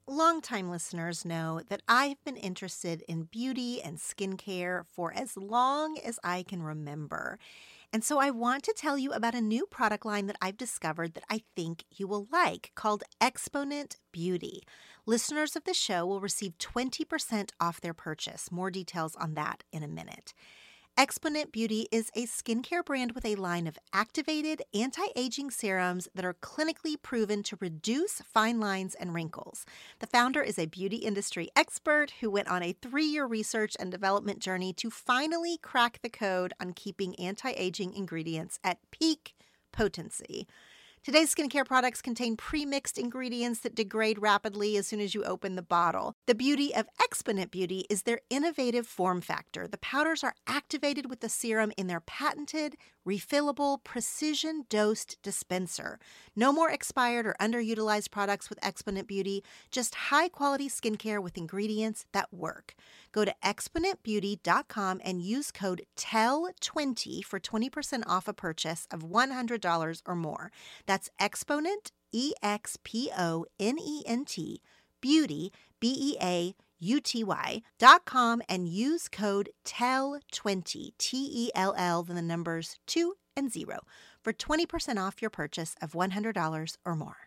Longtime listeners know that I've been interested in beauty and skincare for as long as I can remember. And so I want to tell you about a new product line that I've discovered that I think you will like called Exponent Beauty. Listeners of the show will receive 20% off their purchase. More details on that in a minute. Exponent Beauty is a skincare brand with a line of activated anti-aging serums that are clinically proven to reduce fine lines and wrinkles. The founder is a beauty industry expert who went on a 3-year research and development journey to finally crack the code on keeping anti-aging ingredients at peak potency. Today's skincare products contain pre-mixed ingredients that degrade rapidly as soon as you open the bottle. The beauty of Exponent Beauty is their innovative form factor. The powders are activated with the serum in their patented, refillable, precision-dosed dispenser. No more expired or underutilized products with Exponent Beauty, just high-quality skincare with ingredients that work. Go to exponentbeauty.com and use code TELL20 for 20% off a purchase of $100 or more. That's Exponent, EXPONENT, Beauty, BEAUTY.com, and use code TELL20, TELL, then the numbers 2 and 0, for 20% off your purchase of $100 or more.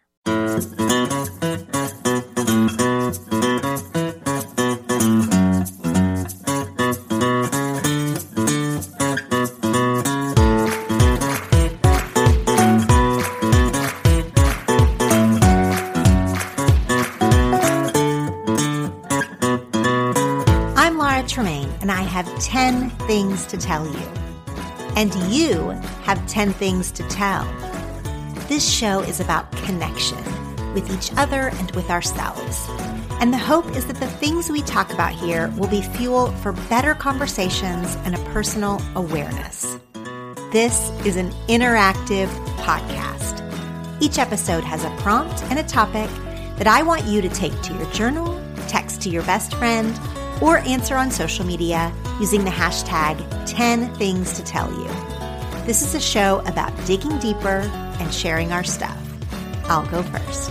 And I have 10 things to tell you. And you have 10 things to tell. This show is about connection with each other and with ourselves. And the hope is that the things we talk about here will be fuel for better conversations and a personal awareness. This is an interactive podcast. Each episode has a prompt and a topic that I want you to take to your journal, text to your best friend, or answer on social media using the hashtag 10 things to tell you. This is a show about digging deeper and sharing our stuff. I'll go first.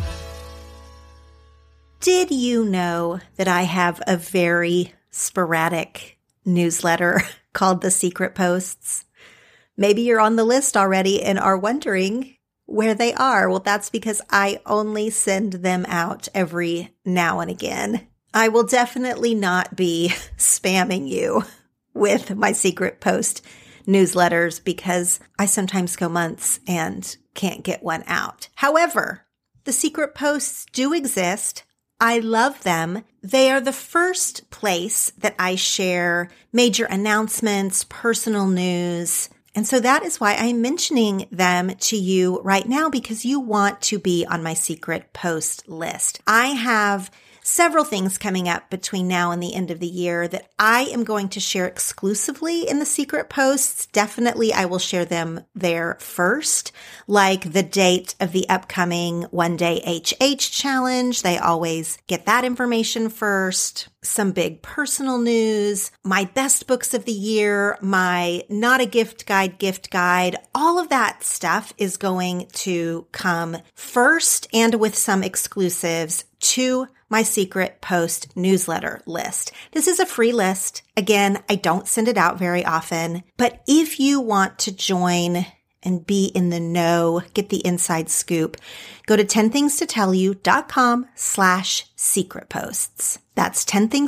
Did you know that I have a very sporadic newsletter called The Secret Posts? Maybe you're on the list already and are wondering where they are. Well, that's because I only send them out every now and again. I will definitely not be spamming you with my Secret Post newsletters because I sometimes go months and can't get one out. However, the Secret Posts do exist. I love them. They are the first place that I share major announcements, personal news. And so that is why I'm mentioning them to you right now, because you want to be on my Secret Post list. I have several things coming up between now and the end of the year that I am going to share exclusively in the Secret Posts. Definitely, I will share them there first, like the date of the upcoming One Day HH Challenge. They always get that information first. Some big personal news, my best books of the year, my not a gift guide, all of that stuff is going to come first and with some exclusives to my Secret Post newsletter list. This is a free list. Again, I don't send it out very often, but if you want to join and be in the know, get the inside scoop, go to 10thingstotellyou.com/secret posts. That's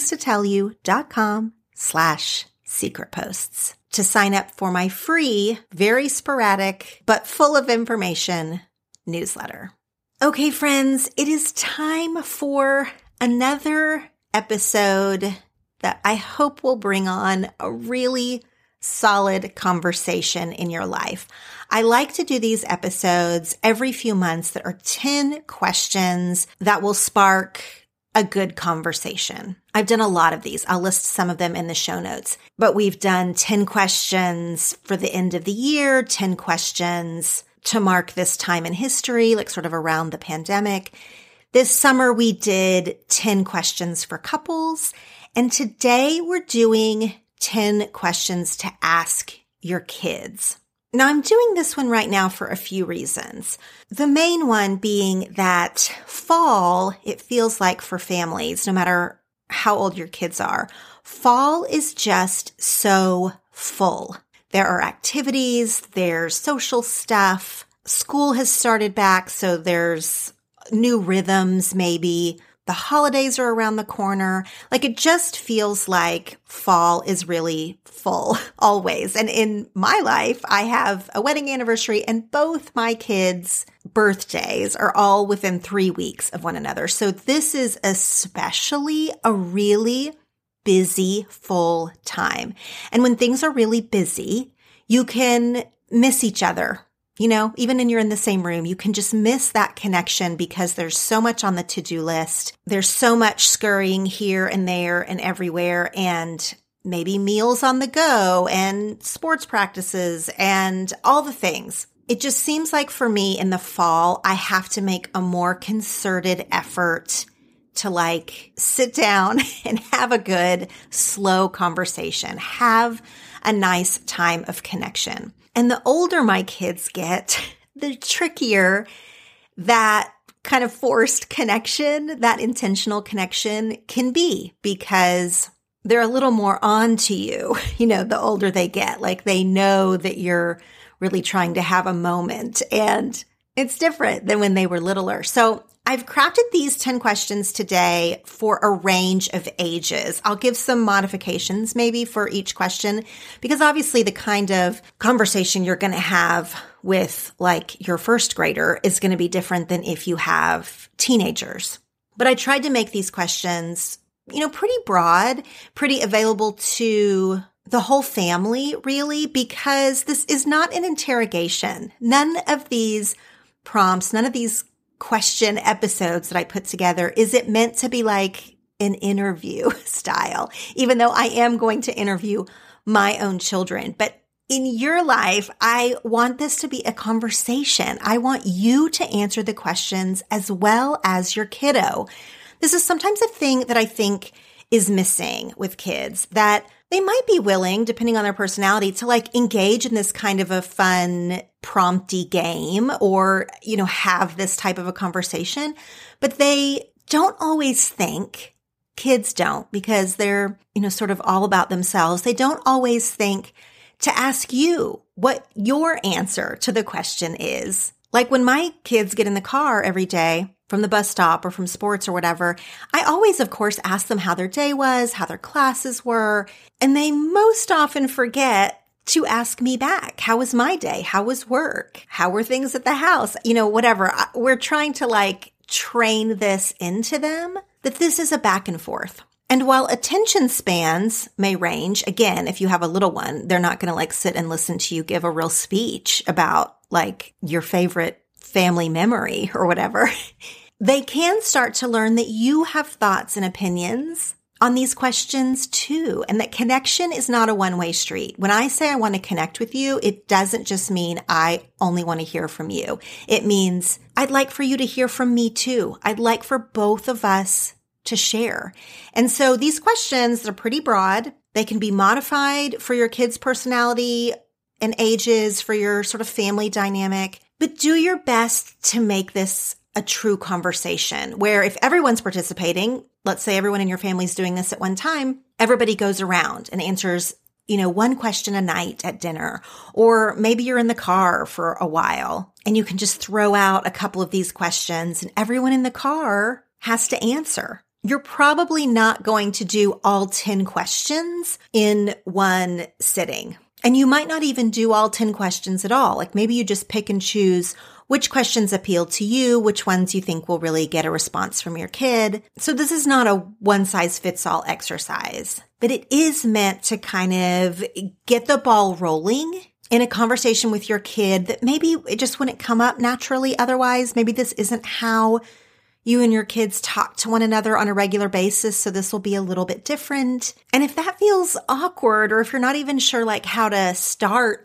10thingstotellyou.com/secret posts to sign up for my free, very sporadic, but full of information newsletter. Okay, friends, it is time for another episode that I hope will bring on a really solid conversation in your life. I like to do these episodes every few months that are 10 questions that will spark a good conversation. I've done a lot of these. I'll list some of them in the show notes, but we've done 10 questions for the end of the year, 10 questions to mark this time in history, like sort of around the pandemic. This summer, we did 10 questions for couples. And today we're doing 10 questions to ask your kids. Now, I'm doing this one right now for a few reasons. The main one being that fall, it feels like for families, no matter how old your kids are, fall is just so full. There are activities, there's social stuff, school has started back, so there's new rhythms maybe. The holidays are around the corner. Like it just feels like fall is really full always. And in my life, I have a wedding anniversary and both my kids' birthdays are all within 3 weeks of one another. So this is especially a really busy, full time. And when things are really busy, you can miss each other. Even when you're in the same room, you can just miss that connection because there's so much on the to-do list. There's so much scurrying here and there and everywhere, and maybe meals on the go and sports practices and all the things. It just seems like for me in the fall, I have to make a more concerted effort to sit down and have a good, slow conversation, have a nice time of connection. And the older my kids get, the trickier that kind of forced connection, that intentional connection can be because they're a little more on to you, the older they get. Like they know that you're really trying to have a moment, and it's different than when they were littler. So I've crafted these 10 questions today for a range of ages. I'll give some modifications maybe for each question because obviously the kind of conversation you're going to have with your first grader is going to be different than if you have teenagers. But I tried to make these questions, pretty broad, pretty available to the whole family really, because this is not an interrogation. None of these prompts, none of these question episodes that I put together, is it meant to be like an interview style, even though I am going to interview my own children. But in your life, I want this to be a conversation. I want you to answer the questions as well as your kiddo. This is sometimes a thing that I think is missing with kids, that they might be willing, depending on their personality, to engage in this kind of a fun, prompty game or, have this type of a conversation. But they don't always think, kids don't, because they're, sort of all about themselves. They don't always think to ask you what your answer to the question is. Like when my kids get in the car every day from the bus stop or from sports or whatever, I always, of course, ask them how their day was, how their classes were, and they most often forget to ask me back. How was my day? How was work? How were things at the house? Whatever. We're trying to train this into them, that this is a back and forth. And while attention spans may range, again, if you have a little one, they're not going to sit and listen to you give a real speech about your favorite family memory or whatever. They can start to learn that you have thoughts and opinions on these questions too, and that connection is not a one-way street. When I say I want to connect with you, it doesn't just mean I only want to hear from you. It means I'd like for you to hear from me too. I'd like for both of us to share. And so these questions, they're pretty broad. They can be modified for your kid's personality and ages, for your sort of family dynamic, but do your best to make this a true conversation where if everyone's participating, let's say everyone in your family's doing this at one time, everybody goes around and answers, one question a night at dinner, or maybe you're in the car for a while and you can just throw out a couple of these questions and everyone in the car has to answer. You're probably not going to do all 10 questions in one sitting. And you might not even do all 10 questions at all. Maybe you just pick and choose which questions appeal to you, which ones you think will really get a response from your kid. So this is not a one-size-fits-all exercise, but it is meant to kind of get the ball rolling in a conversation with your kid that maybe it just wouldn't come up naturally otherwise. Maybe this isn't how you and your kids talk to one another on a regular basis, so this will be a little bit different. And if that feels awkward, or if you're not even sure how to start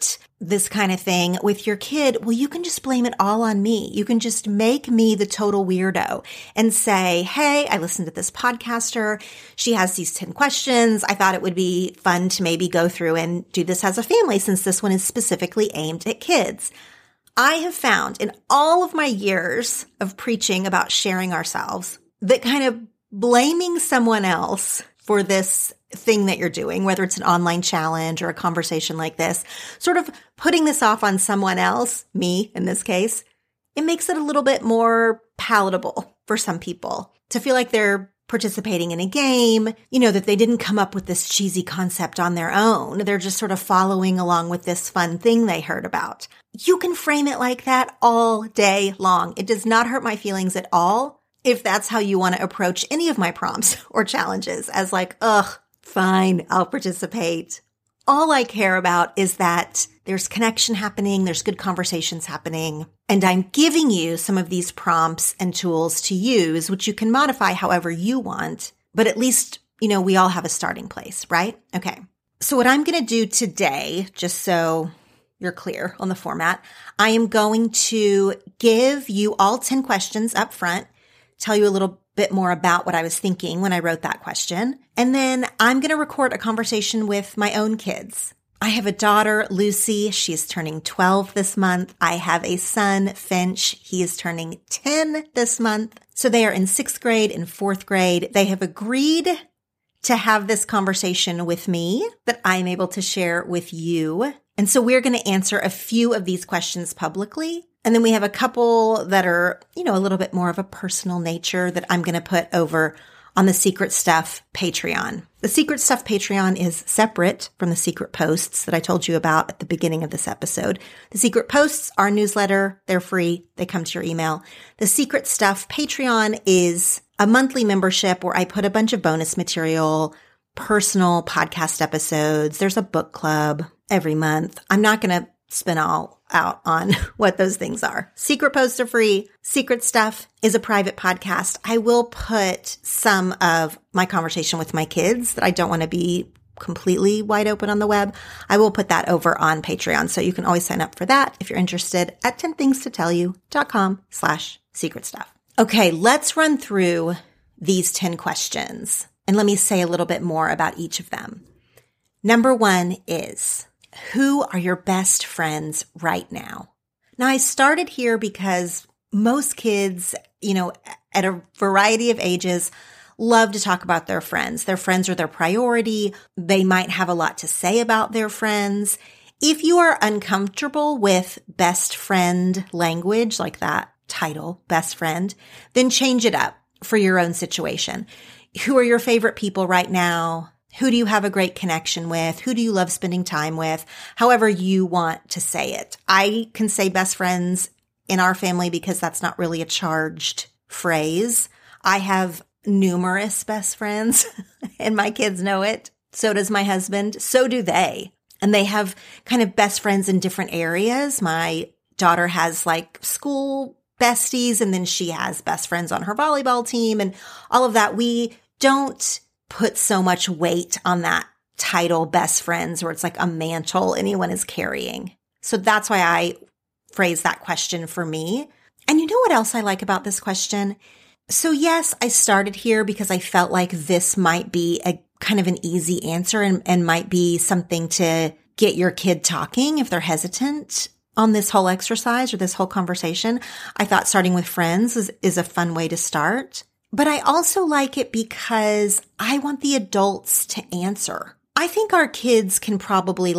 this kind of thing with your kid, well, you can just blame it all on me. You can just make me the total weirdo and say, hey, I listened to this podcaster. She has these 10 questions. I thought it would be fun to maybe go through and do this as a family since this one is specifically aimed at kids. I have found in all of my years of preaching about sharing ourselves that kind of blaming someone else for this thing that you're doing, whether it's an online challenge or a conversation like this, sort of putting this off on someone else, me in this case, it makes it a little bit more palatable for some people to feel like they're participating in a game, that they didn't come up with this cheesy concept on their own. They're just sort of following along with this fun thing they heard about. You can frame it like that all day long. It does not hurt my feelings at all if that's how you want to approach any of my prompts or challenges, as like, ugh, fine, I'll participate. All I care about is that there's connection happening, there's good conversations happening, and I'm giving you some of these prompts and tools to use, which you can modify however you want, but at least, we all have a starting place, right? Okay. So what I'm going to do today, just so you're clear on the format, I am going to give you all 10 questions up front, tell you a little bit more about what I was thinking when I wrote that question. And then I'm going to record a conversation with my own kids. I have a daughter, Lucy. She's turning 12 this month. I have a son, Finch. He is turning 10 this month. So they are in 6th grade and 4th grade. They have agreed to have this conversation with me that I'm able to share with you. And so we're going to answer a few of these questions publicly. And then we have a couple that are, a little bit more of a personal nature that I'm going to put over on the Secret Stuff Patreon. The Secret Stuff Patreon is separate from the secret posts that I told you about at the beginning of this episode. The secret posts are a newsletter. They're free. They come to your email. The Secret Stuff Patreon is a monthly membership where I put a bunch of bonus material, personal podcast episodes. There's a book club every month. I'm not going to spin all out on what those things are. Secret posts are free. Secret Stuff is a private podcast. I will put some of my conversation with my kids that I don't want to be completely wide open on the web. I will put that over on Patreon. So you can always sign up for that if you're interested at 10thingstotellyou.com/secret stuff. Okay, let's run through these 10 questions and let me say a little bit more about each of them. Number 1 is, who are your best friends right now? Now, I started here because most kids, at a variety of ages, love to talk about their friends. Their friends are their priority. They might have a lot to say about their friends. If you are uncomfortable with best friend language, like that title, best friend, then change it up for your own situation. Who are your favorite people right now? Who do you have a great connection with? Who do you love spending time with? However you want to say it. I can say best friends in our family because that's not really a charged phrase. I have numerous best friends and my kids know it. So does my husband. So do they. And they have kind of best friends in different areas. My daughter has like school besties, and then she has best friends on her volleyball team and all of that. We don't put so much weight on that title, best friends, where it's like a mantle anyone is carrying. So that's why I phrase that question for me. And you know what else I like about this question? So yes, I started here because I felt like this might be a kind of an easy answer and might be something to get your kid talking if they're hesitant on this whole exercise or this whole conversation. I thought starting with friends is a fun way to start. But I also like it because I want the adults to answer. I think our kids can probably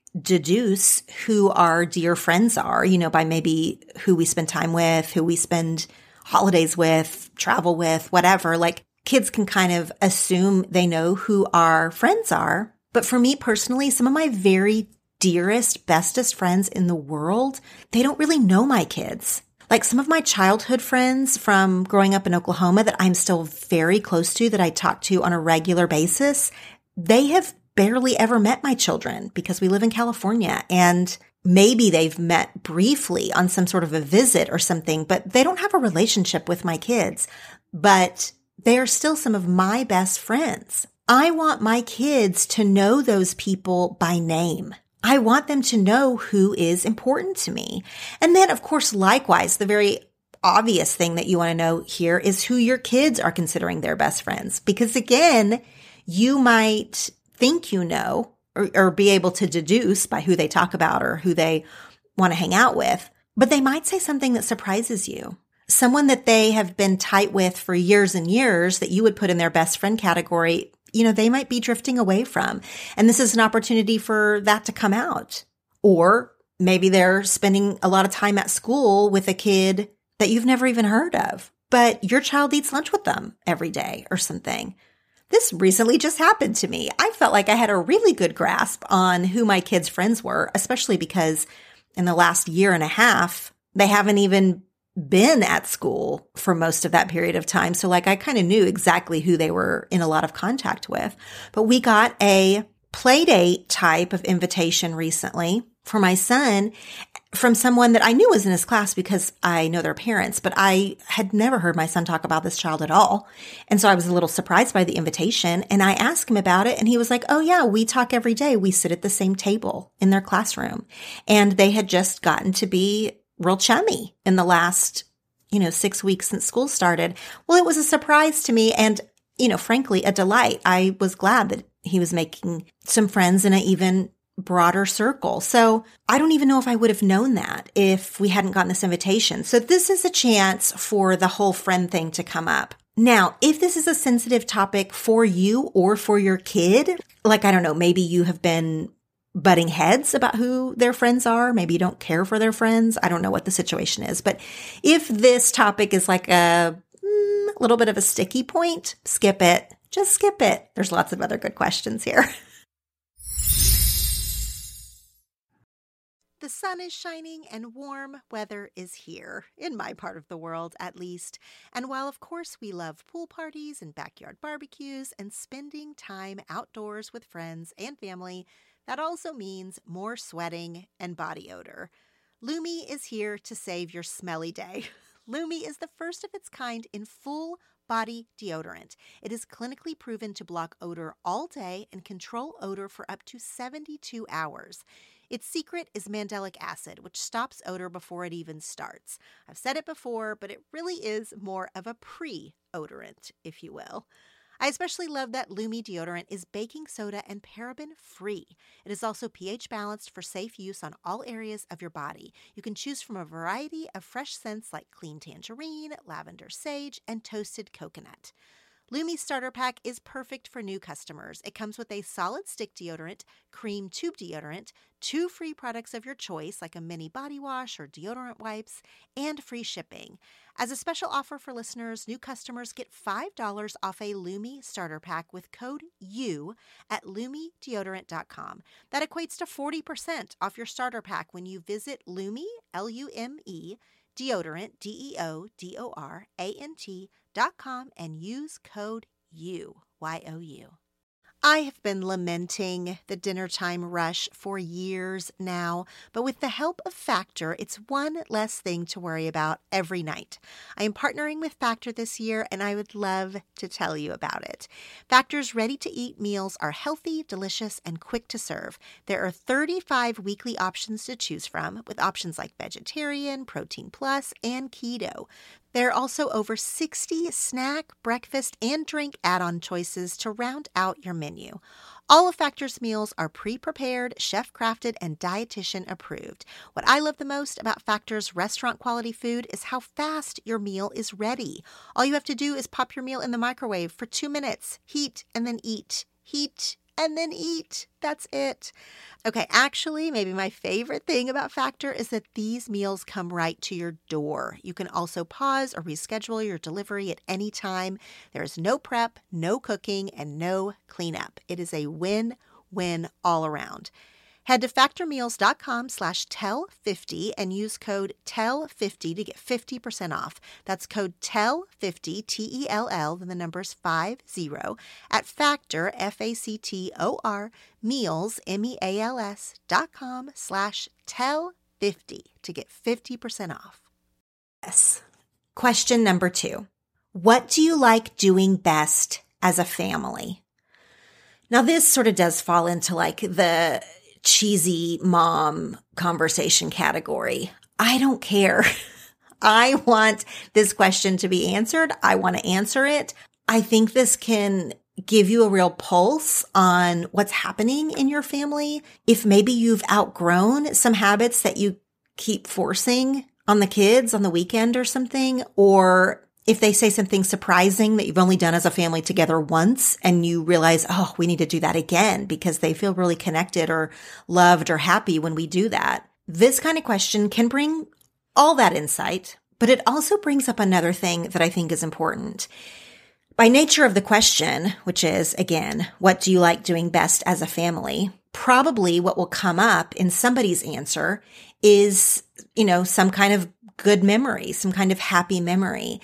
deduce who our dear friends are, by maybe who we spend time with, who we spend holidays with, travel with, whatever. Kids can kind of assume they know who our friends are. But for me personally, some of my very dearest, bestest friends in the world, they don't really know my kids. Some of my childhood friends from growing up in Oklahoma that I'm still very close to, that I talk to on a regular basis, they have barely ever met my children because we live in California, and maybe they've met briefly on some sort of a visit or something, but they don't have a relationship with my kids. But they are still some of my best friends. I want my kids to know those people by name. I want them to know who is important to me. And then, of course, likewise, the very obvious thing that you want to know here is who your kids are considering their best friends. Because again, you might think you know or be able to deduce by who they talk about or who they want to hang out with, but they might say something that surprises you. Someone that they have been tight with for years and years that you would put in their best friend category, they might be drifting away from. And this is an opportunity for that to come out. Or maybe they're spending a lot of time at school with a kid that you've never even heard of, but your child eats lunch with them every day or something. This recently just happened to me. I felt like I had a really good grasp on who my kids' friends were, especially because in the last year and a half, they haven't even been at school for most of that period of time. So I kind of knew exactly who they were in a lot of contact with. But we got a play date type of invitation recently for my son from someone that I knew was in his class because I know their parents, but I had never heard my son talk about this child at all. And so I was a little surprised by the invitation, and I asked him about it, and he was like, oh yeah, we talk every day. We sit at the same table in their classroom. And they had just gotten to be real chummy in the last, 6 weeks since school started. Well, it was a surprise to me and, frankly, a delight. I was glad that he was making some friends in an even broader circle. So I don't even know if I would have known that if we hadn't gotten this invitation. So this is a chance for the whole friend thing to come up. Now, if this is a sensitive topic for you or for your kid, I don't know, maybe you have been butting heads about who their friends are. Maybe you don't care for their friends. I don't know what the situation is. But if this topic is like a little bit of a sticky point, skip it. Just skip it. There's lots of other good questions here. The sun is shining and warm weather is here, in my part of the world at least. And while of course we love pool parties and backyard barbecues and spending time outdoors with friends and family, that also means more sweating and body odor. Lume is here to save your smelly day. Lume is the first of its kind in full body deodorant. It is clinically proven to block odor all day and control odor for up to 72 hours. Its secret is mandelic acid, which stops odor before it even starts. I've said it before, but it really is more of a pre-odorant, if you will. I especially love that Lume deodorant is baking soda and paraben free. It is also pH balanced for safe use on all areas of your body. You can choose from a variety of fresh scents like clean tangerine, lavender sage, and toasted coconut. Lume Starter Pack is perfect for new customers. It comes with a solid stick deodorant, cream tube deodorant, 2 free products of your choice like a mini body wash or deodorant wipes, and free shipping. As a special offer for listeners, new customers get $5 off a Lume Starter Pack with code U at LumeDeodorant.com. That equates to 40% off your starter pack when you visit Lume, Lume, Deodorant, Deodorant.com and use code U, YOU. I have been lamenting the dinner time rush for years now, but with the help of Factor, it's one less thing to worry about every night. I am partnering with Factor this year, and I would love to tell you about it. Factor's ready-to-eat meals are healthy, delicious, and quick to serve. There are 35 weekly options to choose from, with options like vegetarian, protein plus, and keto. There are also over 60 snack, breakfast, and drink add-on choices to round out your menu. All of Factor's meals are pre-prepared, chef-crafted, and dietitian approved. What I love the most about Factor's restaurant-quality food is how fast your meal is ready. All you have to do is pop your meal in the microwave for 2 minutes, heat, and then eat. Heat, and then eat. That's it. Okay, actually, maybe my favorite thing about Factor is that these meals come right to your door. You can also pause or reschedule your delivery at any time. There is no prep, no cooking, and no cleanup. It is a win-win all around. Head to factormeals.com/tell50 and use code TELL50 to get 50% off. That's code TELL50, TELL, then the numbers 50, at Factor, FACTOR, meals, MEALS.com/tell50 to get 50% off. Yes. Question number 2. What do you like doing best as a family? Now, this sort of does fall into like the cheesy mom conversation category. I don't care. I want this question to be answered. I want to answer it. I think this can give you a real pulse on what's happening in your family. If maybe you've outgrown some habits that you keep forcing on the kids on the weekend or something, or if they say something surprising that you've only done as a family together once and you realize, oh, we need to do that again because they feel really connected or loved or happy when we do that. This kind of question can bring all that insight, but it also brings up another thing that I think is important. By nature of the question, which is, again, what do you like doing best as a family? Probably what will come up in somebody's answer is, some kind of good memory, some kind of happy memory.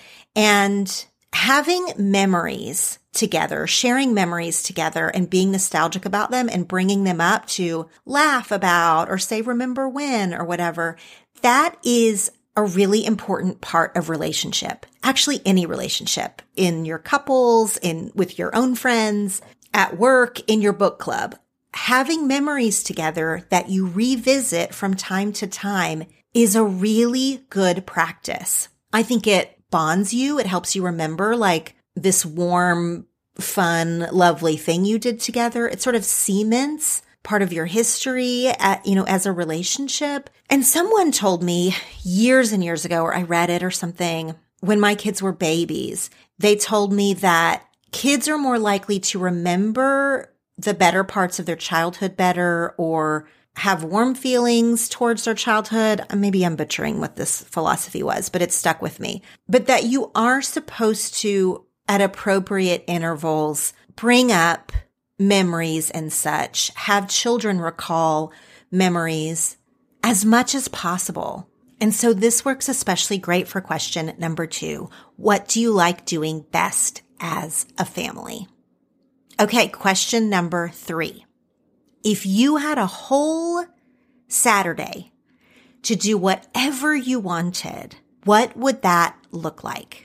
And having memories together, sharing memories together and being nostalgic about them and bringing them up to laugh about or say, remember when or whatever, that is a really important part of relationship. Actually, any relationship in your couples, with your own friends, at work, in your book club. Having memories together that you revisit from time to time is a really good practice. I think it bonds you. It helps you remember like this warm, fun, lovely thing you did together. It sort of cements part of your history as a relationship. And someone told me years and years ago, or I read it or something, when my kids were babies, they told me that kids are more likely to remember the better parts of their childhood better or have warm feelings towards their childhood. Maybe I'm butchering what this philosophy was, but it stuck with me. But that you are supposed to, at appropriate intervals, bring up memories and such, have children recall memories as much as possible. And so this works especially great for question number 2. What do you like doing best as a family? Okay, question number 3. If you had a whole Saturday to do whatever you wanted, what would that look like?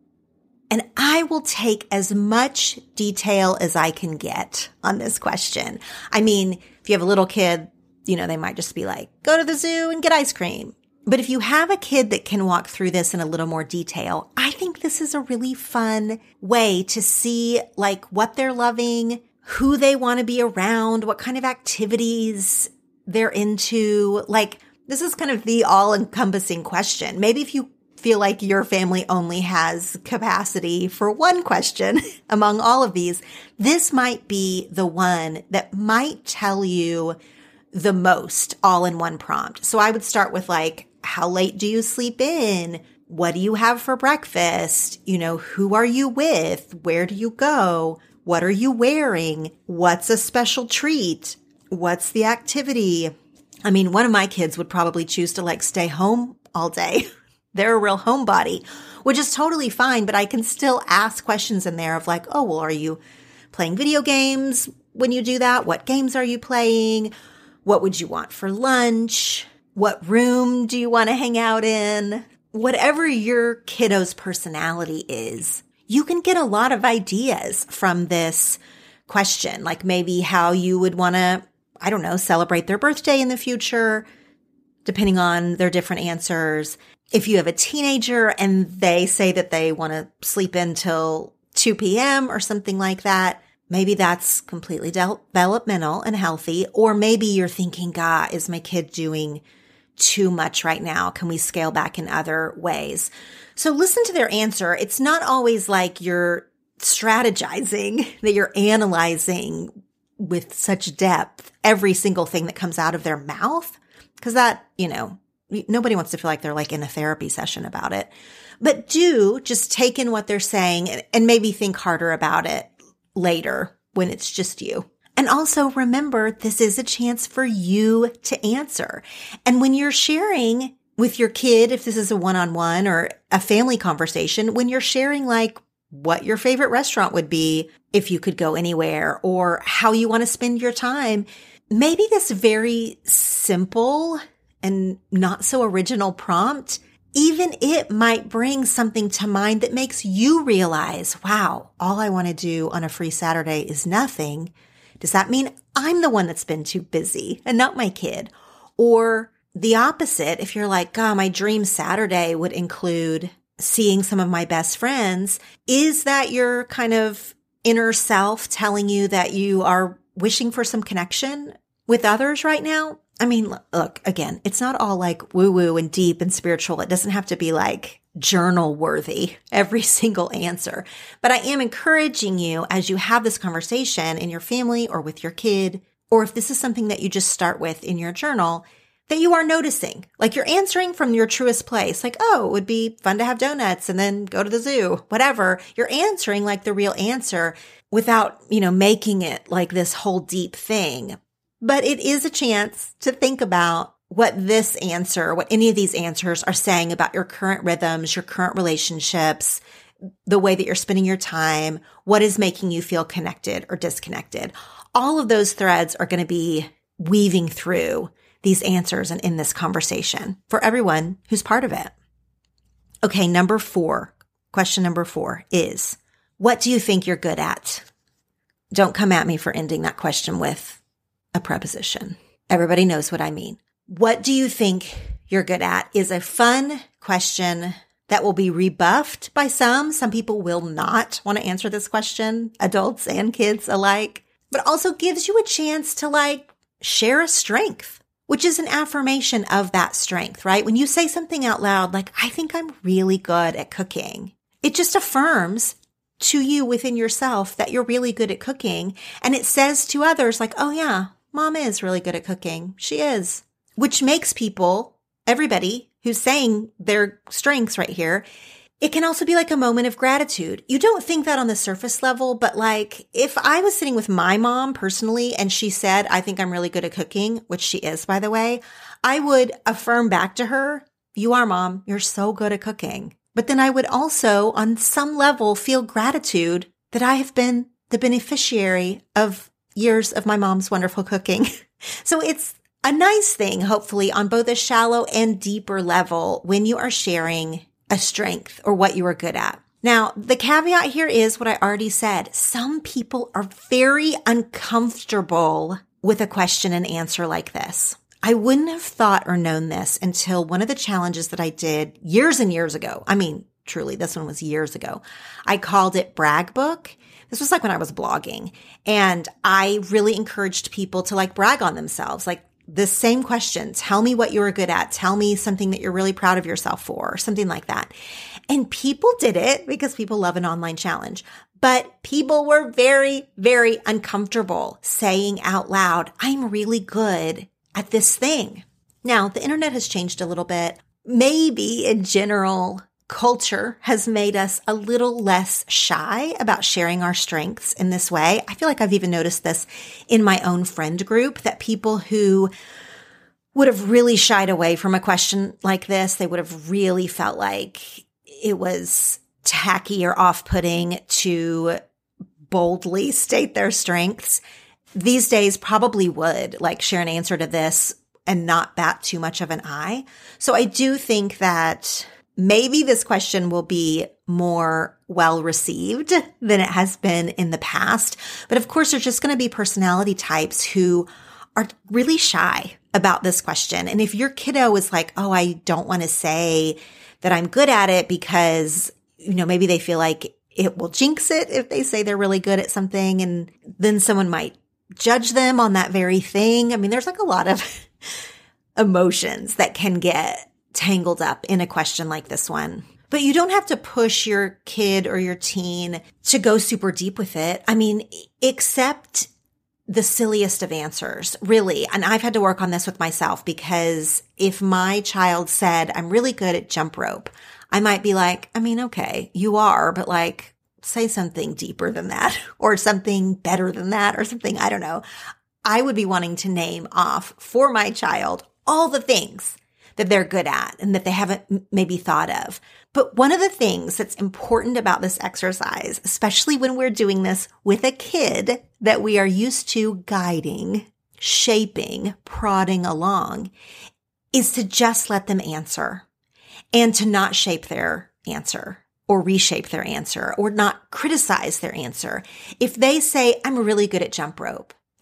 And I will take as much detail as I can get on this question. I mean, if you have a little kid, they might just be like, go to the zoo and get ice cream. But if you have a kid that can walk through this in a little more detail, I think this is a really fun way to see like what they're loving, who they want to be around, what kind of activities they're into. Like, this is kind of the all-encompassing question. Maybe if you feel like your family only has capacity for one question among all of these, this might be the one that might tell you the most all in one prompt. So I would start with like, how late do you sleep in? What do you have for breakfast? Who are you with? Where do you go? What are you wearing? What's a special treat? What's the activity? I mean, one of my kids would probably choose to like stay home all day. They're a real homebody, which is totally fine, but I can still ask questions in there of like, oh, well, are you playing video games when you do that? What games are you playing? What would you want for lunch? What room do you want to hang out in? Whatever your kiddo's personality is, you can get a lot of ideas from this question, like maybe how you would want to, celebrate their birthday in the future, depending on their different answers. If you have a teenager and they say that they want to sleep until 2 p.m. or something like that, maybe that's completely developmental and healthy. Or maybe you're thinking, God, is my kid doing too much right now? Can we scale back in other ways? So listen to their answer. It's not always like you're strategizing, that you're analyzing with such depth every single thing that comes out of their mouth, because that, nobody wants to feel like they're like in a therapy session about it. But do just take in what they're saying and maybe think harder about it later when it's just you. And also remember, this is a chance for you to answer. And when you're sharing with your kid, if this is a one-on-one or a family conversation, when you're sharing like what your favorite restaurant would be if you could go anywhere or how you want to spend your time, maybe this very simple and not so original prompt, even it might bring something to mind that makes you realize, wow, all I want to do on a free Saturday is nothing Does that mean I'm the one that's been too busy and not my kid? Or the opposite, if you're like, God, my dream Saturday would include seeing some of my best friends, is that your kind of inner self telling you that you are wishing for some connection with others right now? I mean, look, again, it's not all like woo-woo and deep and spiritual. It doesn't have to be like journal worthy, every single answer. But I am encouraging you as you have this conversation in your family or with your kid, or if this is something that you just start with in your journal, that you are noticing, like you're answering from your truest place. Like, oh, it would be fun to have donuts and then go to the zoo, whatever. You're answering like the real answer without, making it like this whole deep thing. But it is a chance to think about what this answer, what any of these answers are saying about your current rhythms, your current relationships, the way that you're spending your time, what is making you feel connected or disconnected. All of those threads are going to be weaving through these answers and in this conversation for everyone who's part of it. Okay, question number 4 is, what do you think you're good at? Don't come at me for ending that question with a preposition. Everybody knows what I mean. What do you think you're good at is a fun question that will be rebuffed by some. Some people will not want to answer this question, adults and kids alike, but also gives you a chance to share a strength, which is an affirmation of that strength, right? When you say something out loud, like, I think I'm really good at cooking, it just affirms to you within yourself that you're really good at cooking. And it says to others like, oh yeah, Mom is really good at cooking. She is. Which makes everybody who's saying their strengths right here, it can also be like a moment of gratitude. You don't think that on the surface level, but if I was sitting with my mom personally and she said, I think I'm really good at cooking, which she is, by the way, I would affirm back to her, you are, Mom, you're so good at cooking. But then I would also on some level feel gratitude that I have been the beneficiary of years of my mom's wonderful cooking. So it's a nice thing, hopefully, on both a shallow and deeper level when you are sharing a strength or what you are good at. Now, the caveat here is what I already said. Some people are very uncomfortable with a question and answer like this. I wouldn't have thought or known this until one of the challenges that I did years and years ago. I mean, truly, this one was years ago. I called it Brag Book. This was when I was blogging, and I really encouraged people to brag on themselves. The same question, tell me what you're good at. Tell me something that you're really proud of yourself for, or something like that. And people did it because people love an online challenge. But people were very, very uncomfortable saying out loud, I'm really good at this thing. Now, the internet has changed a little bit. Maybe in general, culture has made us a little less shy about sharing our strengths in this way. I feel like I've even noticed this in my own friend group, that people who would have really shied away from a question like this, they would have really felt like it was tacky or off-putting to boldly state their strengths, these days probably would share an answer to this and not bat too much of an eye. So I do think that maybe this question will be more well received than it has been in the past. But of course, there's just going to be personality types who are really shy about this question. And if your kiddo is like, oh, I don't want to say that I'm good at it because, maybe they feel like it will jinx it if they say they're really good at something. And then someone might judge them on that very thing. I mean, there's a lot of emotions that can get tangled up in a question like this one. But you don't have to push your kid or your teen to go super deep with it. I mean, accept the silliest of answers, really. And I've had to work on this with myself, because if my child said, I'm really good at jump rope, I might be like, okay, you are, but say something deeper than that, or something better than that, or something, I don't know. I would be wanting to name off for my child all the things that they're good at and that they haven't maybe thought of. But one of the things that's important about this exercise, especially when we're doing this with a kid that we are used to guiding, shaping, prodding along, is to just let them answer and to not shape their answer or reshape their answer or not criticize their answer. If they say, I'm really good at jump rope,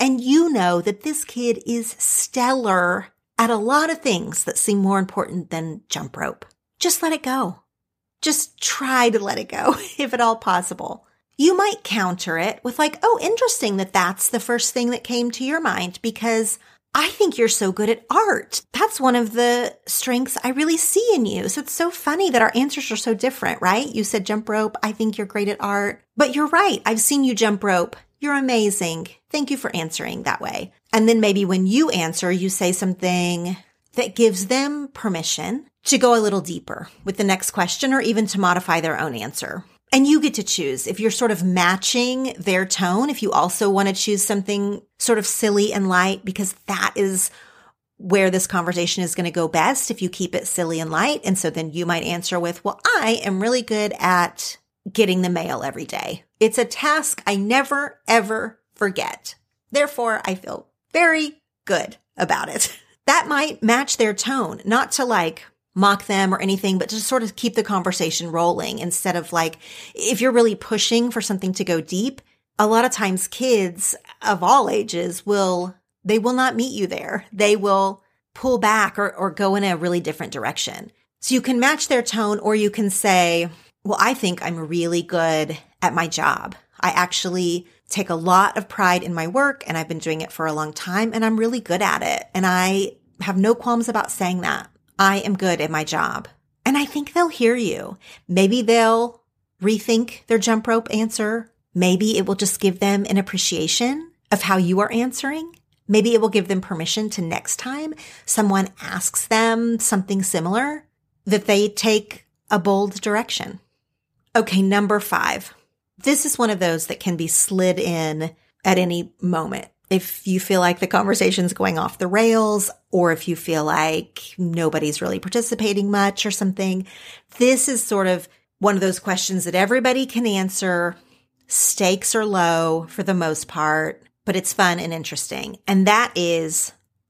and you know that this kid is stellar at a lot of things that seem more important than jump rope. Just let it go. Just try to let it go, if at all possible. You might counter it with like, oh, interesting that that's the first thing that came to your mind because I think you're so good at art. That's one of the strengths I really see in you. So it's so funny that our answers are so different, right? You said jump rope. I think you're great at art. But you're right. I've seen you jump rope. You're amazing. Thank you for answering that way. And then maybe when you answer, you say something that gives them permission to go a little deeper with the next question or even to modify their own answer. And you get to choose if you're sort of matching their tone, if you also want to choose something sort of silly and light, because that is where this conversation is going to go best if you keep it silly and light. And so then you might answer with, well, I am really good at getting the mail every day. It's a task I never, ever forget. Therefore, I feel very good about it. That might match their tone, not to like mock them or anything, but to sort of keep the conversation rolling instead of like, if you're really pushing for something to go deep, a lot of times kids of all ages will not meet you there. They will pull back or go in a really different direction. So you can match their tone or you can say, well, I think I'm really good at my job. I actually take a lot of pride in my work and I've been doing it for a long time and I'm really good at it. And I have no qualms about saying that. I am good at my job. And I think they'll hear you. Maybe they'll rethink their jump rope answer. Maybe it will just give them an appreciation of how you are answering. Maybe it will give them permission to next time someone asks them something similar that they take a bold direction. Okay, number 5. This is one of those that can be slid in at any moment. If you feel like the conversation's going off the rails, or if you feel like nobody's really participating much or something, this is sort of one of those questions that everybody can answer. Stakes are low for the most part, but it's fun and interesting. And that is,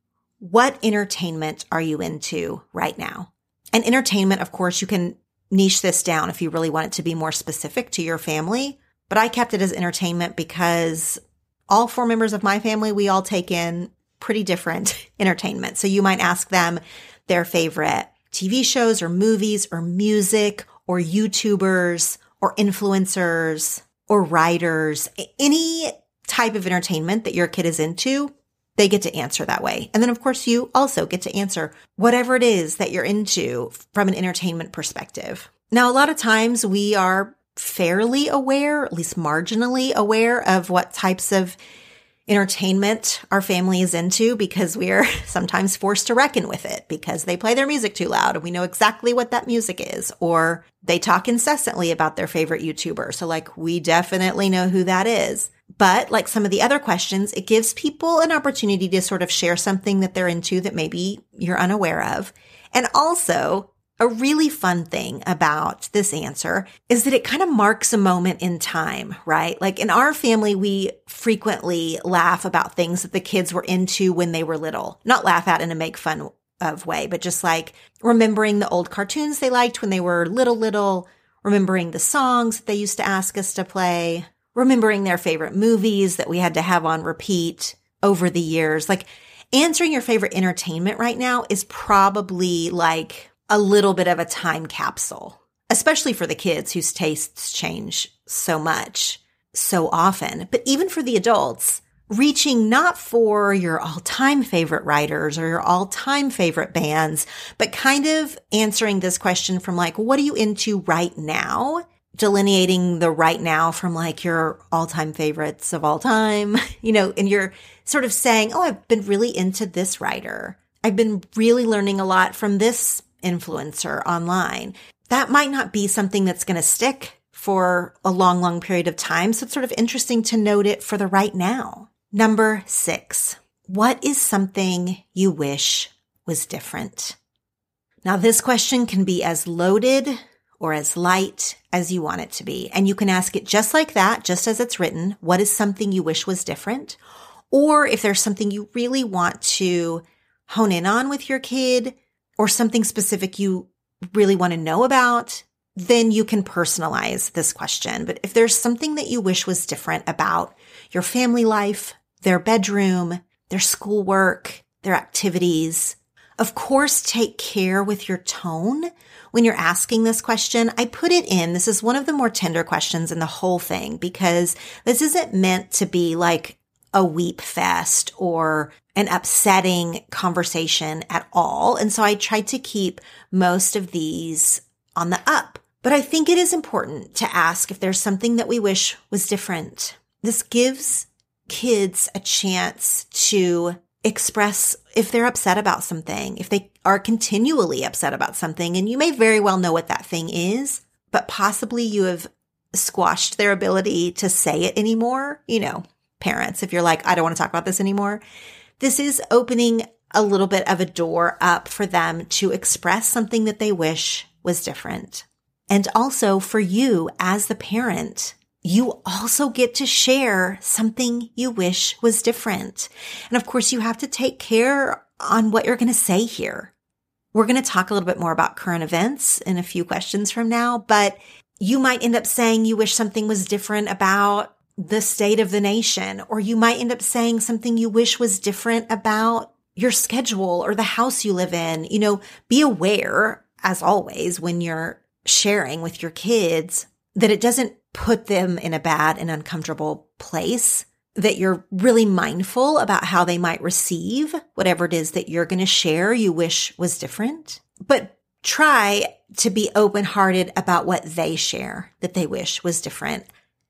what entertainment are you into right now? And entertainment, of course, you can niche this down if you really want it to be more specific to your family. But I kept it as entertainment because all 4 members of my family, we all take in pretty different entertainment. So you might ask them their favorite TV shows or movies or music or YouTubers or influencers or writers, any type of entertainment that your kid is into, they get to answer that way. And then, of course, you also get to answer whatever it is that you're into from an entertainment perspective. Now, a lot of times we are fairly aware, at least marginally aware of what types of entertainment our family is into because we are sometimes forced to reckon with it because they play their music too loud and we know exactly what that music is, or they talk incessantly about their favorite YouTuber. So like, we definitely know who that is. But like some of the other questions, it gives people an opportunity to sort of share something that they're into that maybe you're unaware of. And also, a really fun thing about this answer is that it kind of marks a moment in time, right? Like in our family, we frequently laugh about things that the kids were into when they were little. Not laugh at in a make fun of way, but just like remembering the old cartoons they liked when they were little, remembering the songs that they used to ask us to play, remembering their favorite movies that we had to have on repeat over the years. Like answering your favorite entertainment right now is probably like a little bit of a time capsule, especially for the kids whose tastes change so much, so often. But even for the adults, reaching not for your all-time favorite writers or your all-time favorite bands, but kind of answering this question from like, what are you into right now? Delineating the right now from like your all-time favorites of all time, and you're sort of saying, oh, I've been really into this writer. I've been really learning a lot from this influencer online. That might not be something that's going to stick for a long, long period of time. So it's sort of interesting to note it for the right now. Number 6, what is something you wish was different? Now, this question can be as loaded or as light as you want it to be. And you can ask it just like that, just as it's written. What is something you wish was different? Or if there's something you really want to hone in on with your kid, or something specific you really want to know about, then you can personalize this question. But if there's something that you wish was different about your family life, their bedroom, their schoolwork, their activities. Of course, take care with your tone when you're asking this question. I put it in. This is one of the more tender questions in the whole thing because this isn't meant to be like a weep fest or an upsetting conversation at all. And so I tried to keep most of these on the up. But I think it is important to ask if there's something that we wish was different. This gives kids a chance to express if they're upset about something, if they are continually upset about something, and you may very well know what that thing is, but possibly you have squashed their ability to say it anymore. You know, parents, if you're like, I don't want to talk about this anymore. This is opening a little bit of a door up for them to express something that they wish was different. And also for you as the parent, you also get to share something you wish was different. And of course, you have to take care on what you're going to say here. We're going to talk a little bit more about current events in a few questions from now, but you might end up saying you wish something was different about the state of the nation, or you might end up saying something you wish was different about your schedule or the house you live in. You know, be aware, as always, when you're sharing with your kids, that it doesn't put them in a bad and uncomfortable place, that you're really mindful about how they might receive whatever it is that you're going to share you wish was different. But try to be open-hearted about what they share that they wish was different.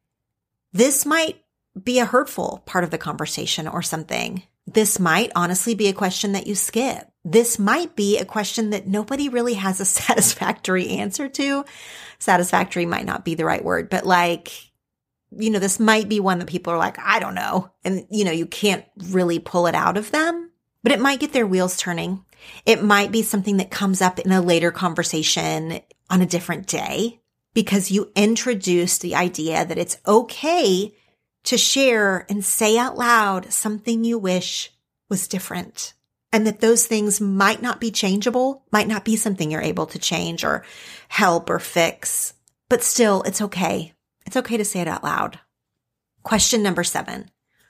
This might be a hurtful part of the conversation or something. This might honestly be a question that you skip. This might be a question that nobody really has a satisfactory answer to. Satisfactory might not be the right word, but like, you know, this might be one that people are like, I don't know. And, you know, you can't really pull it out of them, but it might get their wheels turning. It might be something that comes up in a later conversation on a different day because you introduced the idea that it's okay to share and say out loud something you wish was different, and that those things might not be changeable, might not be something you're able to change or help or fix, but still, it's okay. It's okay to say it out loud. Question number 7.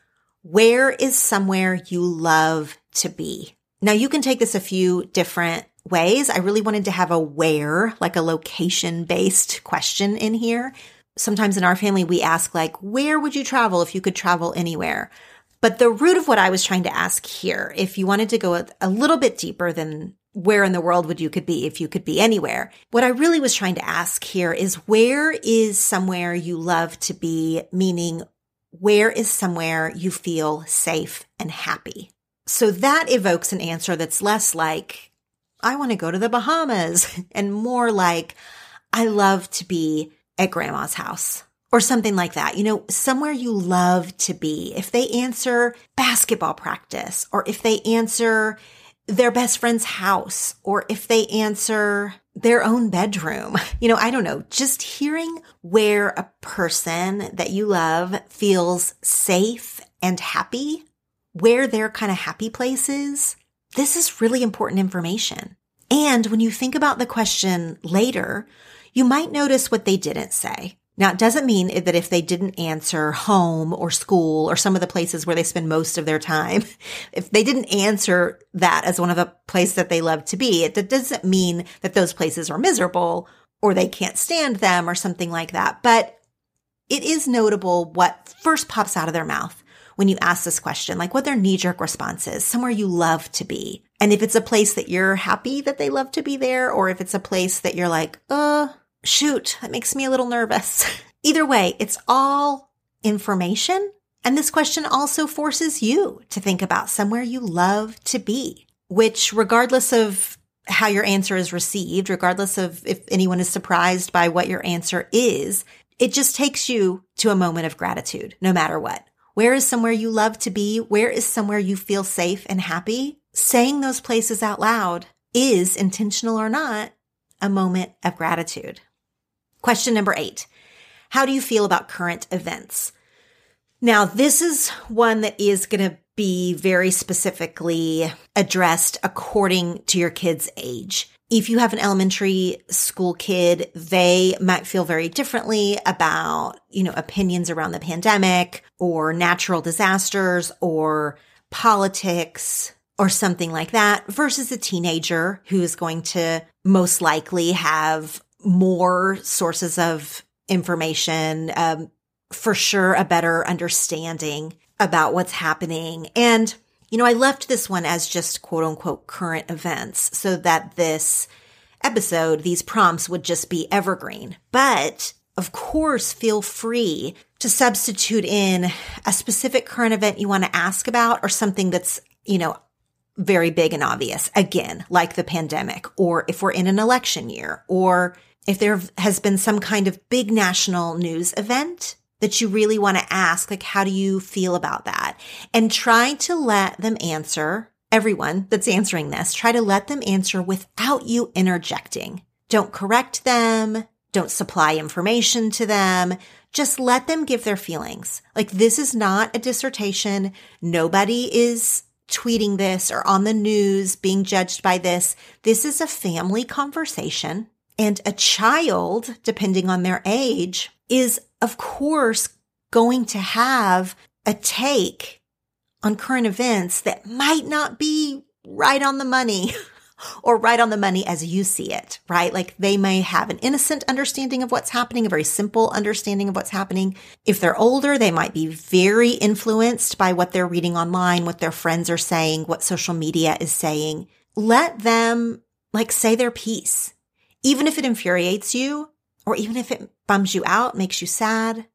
Where is somewhere you love to be? Now, you can take this a few different ways. I really wanted to have a where, like a location-based question in here. Sometimes in our family, we ask like, where would you travel if you could travel anywhere? But the root of what I was trying to ask here, if you wanted to go a little bit deeper than where in the world would you could be if you could be anywhere, what I really was trying to ask here is where is somewhere you love to be, meaning where is somewhere you feel safe and happy? So that evokes an answer that's less like, I want to go to the Bahamas, and more like, I love to be at grandma's house or something like that. You know, somewhere you love to be. If they answer basketball practice, or if they answer their best friend's house, or if they answer their own bedroom, you know, I don't know, just hearing where a person that you love feels safe and happy, where their kind of happy place is, this is really important information. And when you think about the question later, you might notice what they didn't say. Now, it doesn't mean that if they didn't answer home or school or some of the places where they spend most of their time, if they didn't answer that as one of the places that they love to be, it doesn't mean that those places are miserable or they can't stand them or something like that. But it is notable what first pops out of their mouth when you ask this question, like what their knee-jerk response is, somewhere you love to be. And if it's a place that you're happy that they love to be there, or if it's a place that you're like, shoot, that makes me a little nervous. Either way, it's all information. And this question also forces you to think about somewhere you love to be, which regardless of how your answer is received, regardless of if anyone is surprised by what your answer is, it just takes you to a moment of gratitude, no matter what. Where is somewhere you love to be? Where is somewhere you feel safe and happy? Saying those places out loud is, intentional or not, a moment of gratitude. Question number 8. How do you feel about current events? Now, this is one that is going to be very specifically addressed according to your kid's age. If you have an elementary school kid, they might feel very differently about, opinions around the pandemic or natural disasters or politics or something like that versus a teenager who is going to most likely have more sources of information, for sure a better understanding about what's happening. And I left this one as just quote unquote current events so that this episode, these prompts would just be evergreen. But of course, feel free to substitute in a specific current event you want to ask about or something that's, very big and obvious. Again, like the pandemic, or if we're in an election year, or if there has been some kind of big national news event that you really want to ask, like, how do you feel about that? And try to let them answer, everyone that's answering this, try to let them answer without you interjecting. Don't correct them. Don't supply information to them. Just let them give their feelings. Like, this is not a dissertation. Nobody is tweeting this or on the news being judged by this. This is a family conversation. And a child, depending on their age, is, of course, going to have a take on current events that might not be right on the money or right on the money as you see it, right? Like, they may have an innocent understanding of what's happening, a very simple understanding of what's happening. If they're older, they might be very influenced by what they're reading online, what their friends are saying, what social media is saying. Let them say their piece. Even if it infuriates you, or even if it bums you out, makes you sad,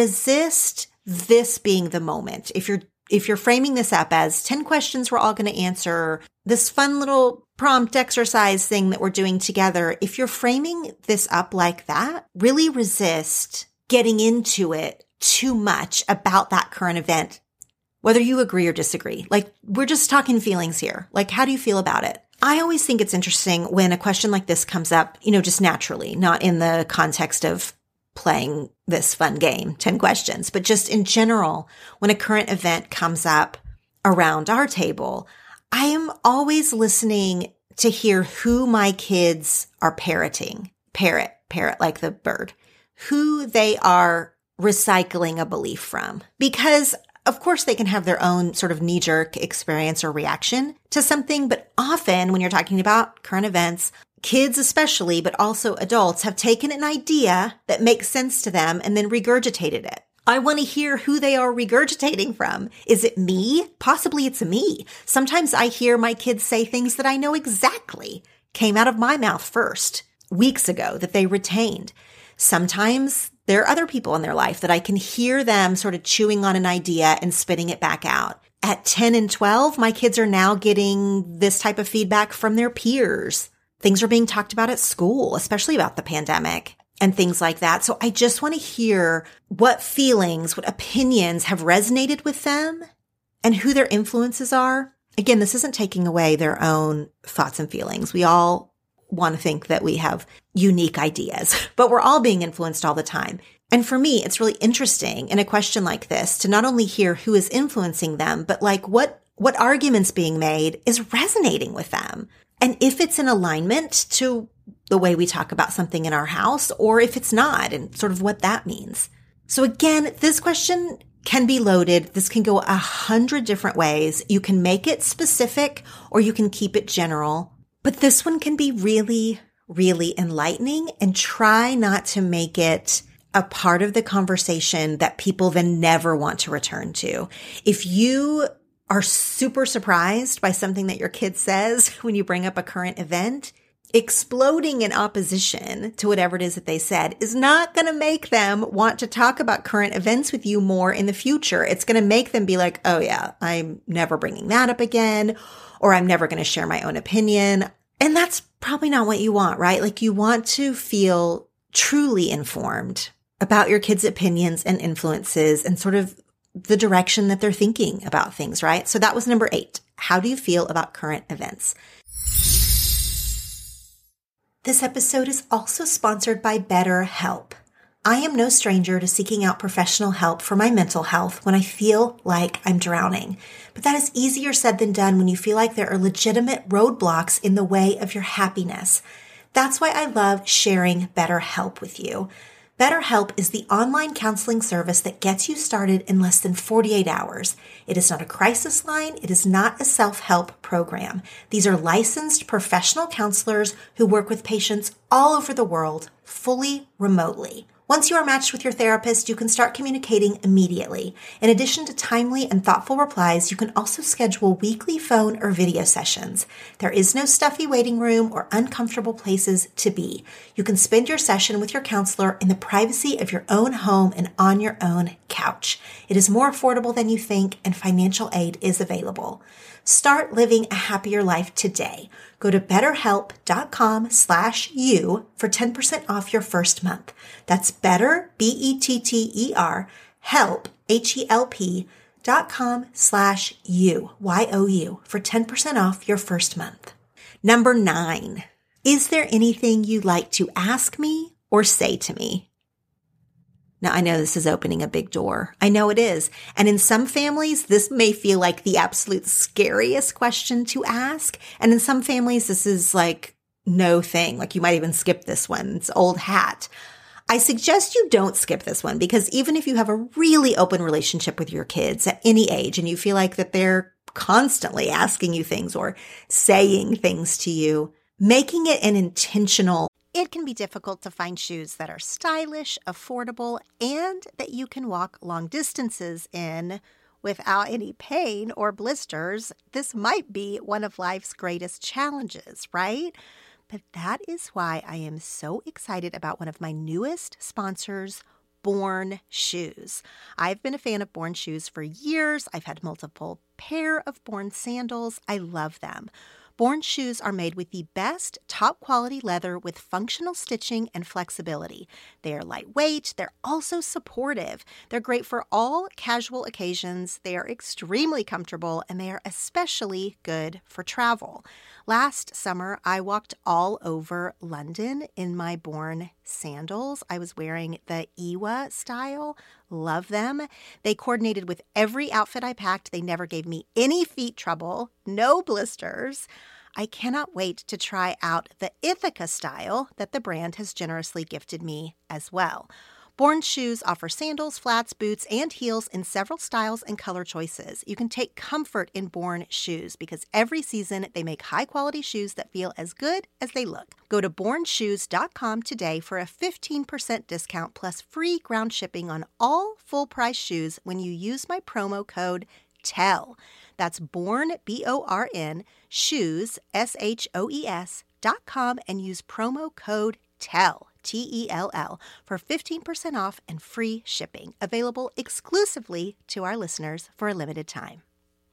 resist this being the moment. If you're framing this up as 10 questions we're all going to answer, this fun little prompt exercise thing that we're doing together, if you're framing this up like that, really resist getting into it too much about that current event, whether you agree or disagree. Like, we're just talking feelings here. Like, how do you feel about it? I always think it's interesting when a question like this comes up, just naturally, not in the context of playing this fun game, 10 questions, but just in general, when a current event comes up around our table, I am always listening to hear who my kids are parroting, parrot like the bird, who they are recycling a belief from. Because of course, they can have their own sort of knee-jerk experience or reaction to something, but often when you're talking about current events, kids especially, but also adults, have taken an idea that makes sense to them and then regurgitated it. I want to hear who they are regurgitating from. Is it me? Possibly it's me. Sometimes I hear my kids say things that I know exactly came out of my mouth first, weeks ago, that they retained. Sometimes there are other people in their life that I can hear them sort of chewing on an idea and spitting it back out. At 10 and 12, my kids are now getting this type of feedback from their peers. Things are being talked about at school, especially about the pandemic and things like that. So I just want to hear what feelings, what opinions have resonated with them and who their influences are. Again, this isn't taking away their own thoughts and feelings. We all want to think that we have unique ideas, but we're all being influenced all the time. And for me, it's really interesting in a question like this to not only hear who is influencing them, but what arguments being made is resonating with them. And if it's in alignment to the way we talk about something in our house, or if it's not, and sort of what that means. So again, this question can be loaded. This can go 100 different ways. You can make it specific or you can keep it general. But this one can be really, really enlightening, and try not to make it a part of the conversation that people then never want to return to. If you are super surprised by something that your kid says when you bring up a current event, exploding in opposition to whatever it is that they said is not going to make them want to talk about current events with you more in the future. It's going to make them be like, oh yeah, I'm never bringing that up again, or I'm never going to share my own opinion. And that's probably not what you want, right? Like, you want to feel truly informed about your kids' opinions and influences and sort of the direction that they're thinking about things, right? So that was number 8. How do you feel about current events? This episode is also sponsored by BetterHelp. I am no stranger to seeking out professional help for my mental health when I feel like I'm drowning. But that is easier said than done when you feel like there are legitimate roadblocks in the way of your happiness. That's why I love sharing BetterHelp with you. BetterHelp is the online counseling service that gets you started in less than 48 hours. It is not a crisis line. It is not a self-help program. These are licensed professional counselors who work with patients all over the world, fully remotely. Once you are matched with your therapist, you can start communicating immediately. In addition to timely and thoughtful replies, you can also schedule weekly phone or video sessions. There is no stuffy waiting room or uncomfortable places to be. You can spend your session with your counselor in the privacy of your own home and on your own couch. It is more affordable than you think, and financial aid is available. Start living a happier life today. Go to betterhelp.com/you for 10% off your first month. That's better, BETTER, help, HELP.com/you, YOU, for 10% off your first month. Number 9, is there anything you'd like to ask me or say to me? Now, I know this is opening a big door. I know it is. And in some families, this may feel like the absolute scariest question to ask. And in some families, this is like no thing. Like you might even skip this one. It's old hat. I suggest you don't skip this one because even if you have a really open relationship with your kids at any age and you feel like that they're constantly asking you things or saying things to you, making it an intentional. It can be difficult to find shoes that are stylish, affordable, and that you can walk long distances in without any pain or blisters. This might be one of life's greatest challenges, right? But that is why I am so excited about one of my newest sponsors, Born Shoes. I've been a fan of Born Shoes for years. I've had multiple pair of Born sandals. I love them. Born shoes are made with the best top quality leather with functional stitching and flexibility. They are lightweight. They're also supportive. They're great for all casual occasions. They are extremely comfortable, and they are especially good for travel. Last summer, I walked all over London in my Born sandals. I was wearing the Iwa style. Love them. They coordinated with every outfit I packed. They never gave me any feet trouble, no blisters. I cannot wait to try out the Ithaca style that the brand has generously gifted me as well. Born Shoes offer sandals, flats, boots, and heels in several styles and color choices. You can take comfort in Born Shoes because every season they make high-quality shoes that feel as good as they look. Go to bornshoes.com today for a 15% discount plus free ground shipping on all full-price shoes when you use my promo code TELL. That's Born, BORN, shoes, SHOES.com, and use promo code TELL. TELL for 15% off and free shipping, available exclusively to our listeners for a limited time.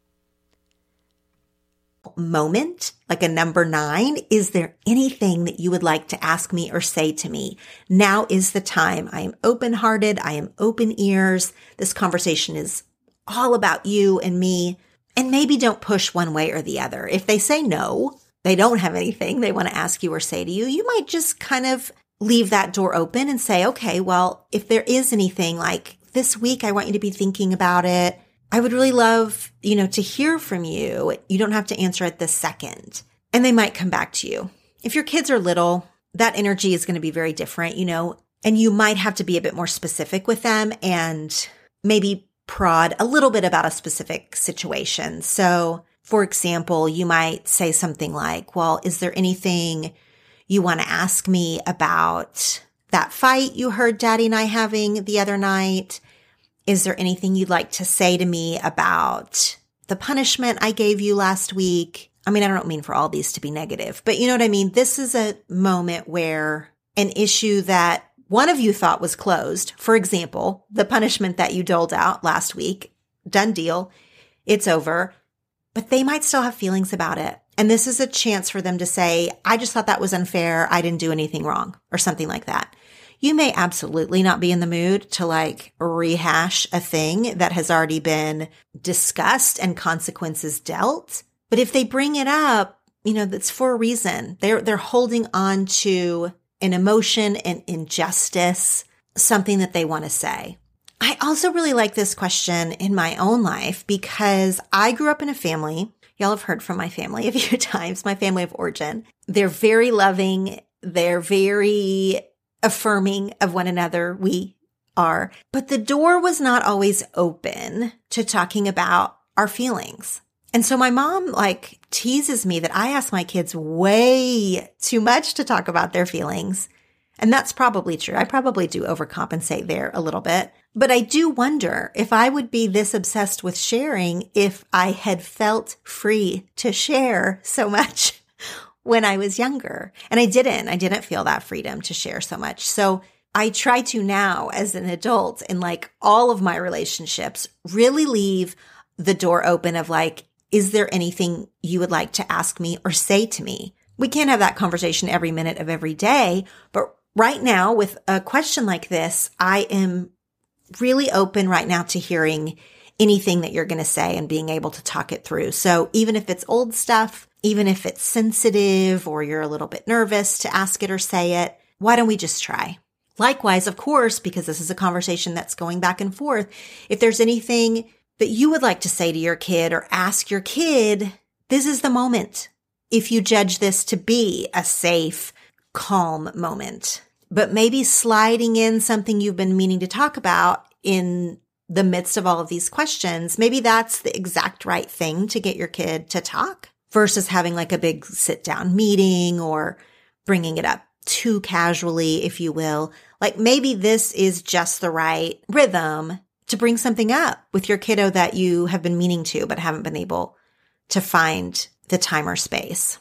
Moment, like a number 9, is there anything that you would like to ask me or say to me? Now is the time. I am open-hearted. I am open ears. This conversation is all about you and me, and maybe don't push one way or the other. If they say no, they don't have anything they want to ask you or say to you, you might just kind of leave that door open and say, okay, well, if there is anything like this week, I want you to be thinking about it. I would really love, to hear from you. You don't have to answer it this second. And they might come back to you. If your kids are little, that energy is going to be very different, and you might have to be a bit more specific with them and maybe prod a little bit about a specific situation. So, for example, you might say something like, well, is there anything you want to ask me about that fight you heard Daddy and I having the other night? Is there anything you'd like to say to me about the punishment I gave you last week? I mean, I don't mean for all these to be negative, but you know what I mean? This is a moment where an issue that one of you thought was closed, for example, the punishment that you doled out last week, done deal, it's over, but they might still have feelings about it. And this is a chance for them to say, I just thought that was unfair. I didn't do anything wrong or something like that. You may absolutely not be in the mood to rehash a thing that has already been discussed and consequences dealt. But if they bring it up, that's for a reason. They're holding on to an emotion and injustice. something that they want to say. I also really like this question in my own life because I grew up in a family. Y'all have heard from my family a few times, my family of origin. They're very loving. They're very affirming of one another. We are. But the door was not always open to talking about our feelings. And so my mom teases me that I ask my kids way too much to talk about their feelings. And that's probably true. I probably do overcompensate there a little bit. But I do wonder if I would be this obsessed with sharing if I had felt free to share so much when I was younger. And I didn't feel that freedom to share so much. So I try to now as an adult in all of my relationships really leave the door open of is there anything you would like to ask me or say to me? We can't have that conversation every minute of every day, but right now with a question like this, I am really open right now to hearing anything that you're going to say and being able to talk it through. So even if it's old stuff, even if it's sensitive or you're a little bit nervous to ask it or say it, why don't we just try? Likewise, of course, because this is a conversation that's going back and forth, if there's anything that you would like to say to your kid or ask your kid, this is the moment. If you judge this to be a safe, calm moment, but maybe sliding in something you've been meaning to talk about in the midst of all of these questions, maybe that's the exact right thing to get your kid to talk versus having a big sit down meeting or bringing it up too casually, if you will. Maybe this is just the right rhythm to bring something up with your kiddo that you have been meaning to, but haven't been able to find the time or space.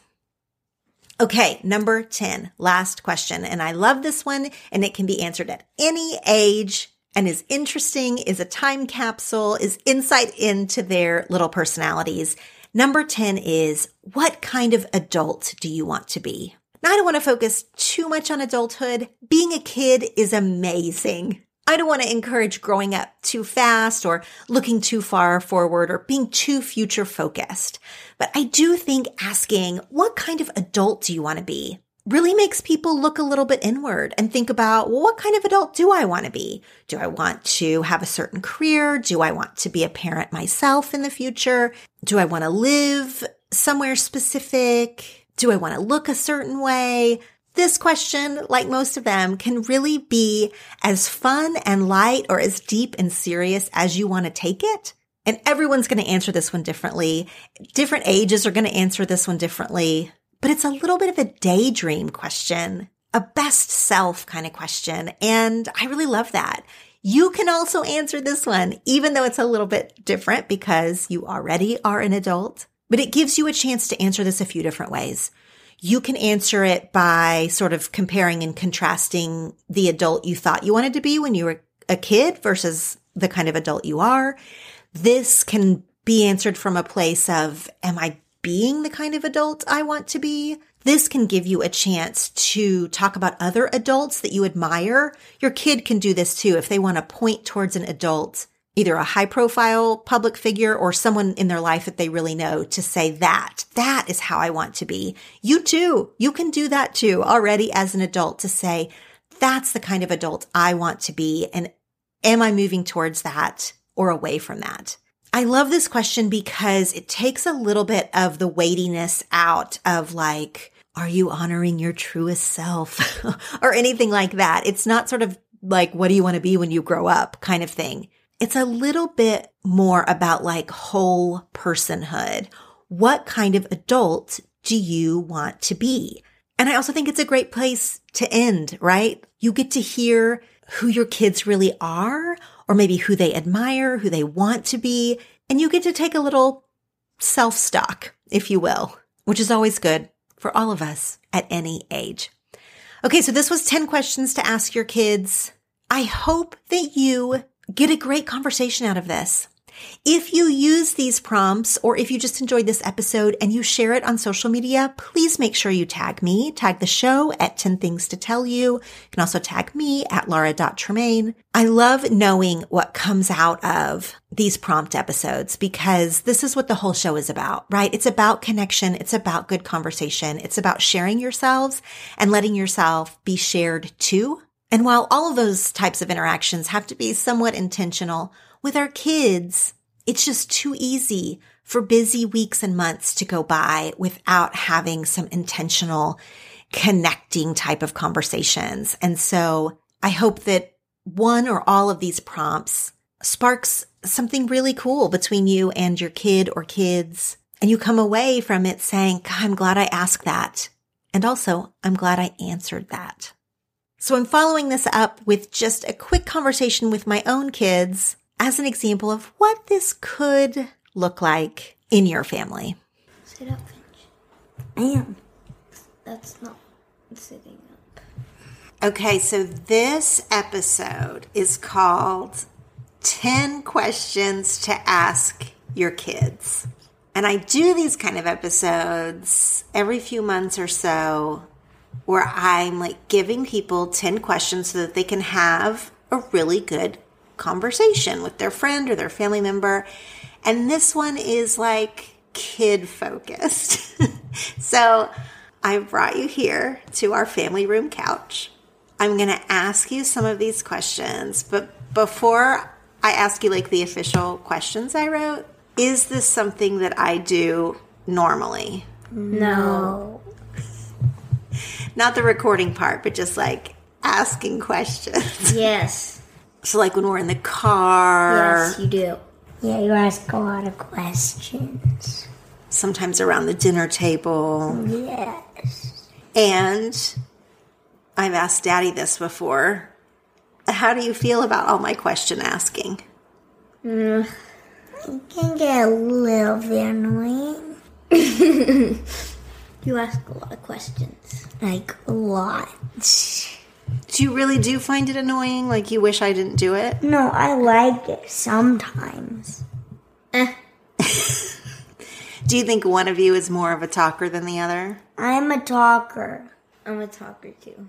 Okay, number 10, last question. And I love this one, and it can be answered at any age and is interesting, is a time capsule, is insight into their little personalities. Number 10 is, what kind of adult do you want to be? Now, I don't want to focus too much on adulthood. Being a kid is amazing. I don't want to encourage growing up too fast or looking too far forward or being too future focused. But I do think asking, what kind of adult do you want to be, really makes people look a little bit inward and think about, well, what kind of adult do I want to be? Do I want to have a certain career? Do I want to be a parent myself in the future? Do I want to live somewhere specific? Do I want to look a certain way? This question, like most of them, can really be as fun and light or as deep and serious as you want to take it. And everyone's going to answer this one differently. Different ages are going to answer this one differently. But it's a little bit of a daydream question, a best self kind of question. And I really love that. You can also answer this one, even though it's a little bit different because you already are an adult. But it gives you a chance to answer this a few different ways. You can answer it by sort of comparing and contrasting the adult you thought you wanted to be when you were a kid versus the kind of adult you are. This can be answered from a place of, am I being the kind of adult I want to be? This can give you a chance to talk about other adults that you admire. Your kid can do this too if they want to point towards an adult, either a high profile public figure or someone in their life that they really know, to say that is how I want to be. You too. You can do that too already as an adult to say, that's the kind of adult I want to be. And am I moving towards that or away from that? I love this question because it takes a little bit of the weightiness out of are you honoring your truest self or anything like that? It's not sort of what do you want to be when you grow up kind of thing. It's a little bit more about whole personhood. What kind of adult do you want to be? And I also think it's a great place to end, right? You get to hear who your kids really are, or maybe who they admire, who they want to be. And you get to take a little self-stock, if you will, which is always good for all of us at any age. Okay, so this was 10 questions to ask your kids. I hope that you get a great conversation out of this. If you use these prompts, or if you just enjoyed this episode and you share it on social media, please make sure you tag me, tag the show at 10 Things to Tell You. You can also tag me at Laura.Tremaine. I love knowing what comes out of these prompt episodes because this is what the whole show is about, right? It's about connection. It's about good conversation. It's about sharing yourselves and letting yourself be shared too. And while all of those types of interactions have to be somewhat intentional, with our kids, it's just too easy for busy weeks and months to go by without having some intentional connecting type of conversations. And so I hope that one or all of these prompts sparks something really cool between you and your kid or kids. And you come away from it saying, God, I'm glad I asked that. And also, I'm glad I answered that. So I'm following this up with just a quick conversation with my own kids as an example of what this could look like in your family. Sit up, Finch. I am. That's not sitting up. Okay, so this episode is called 10 Questions to Ask Your Kids. And I do these kind of episodes every few months or so where I'm like giving people 10 questions so that they can have a really good conversation with their friend or their family member. And this one is like kid focused. So I brought you here to our family room couch. I'm going to ask you some of these questions, but before I ask you like the official questions I wrote, is this something that I do normally? No. Not the recording part, but just like asking questions. Yes. So like when we're in the car. Yes, you do. Yeah, you ask a lot of questions. Sometimes around the dinner table. Yes. And I've asked Daddy this before. How do you feel about all my question asking? It can get a little bit annoying. You ask a lot of questions. Like, a lot. Do you really do find it annoying? Like you wish I didn't do it? No, I like it sometimes. Do you think one of you is more of a talker than the other? I'm a talker. I'm a talker, too.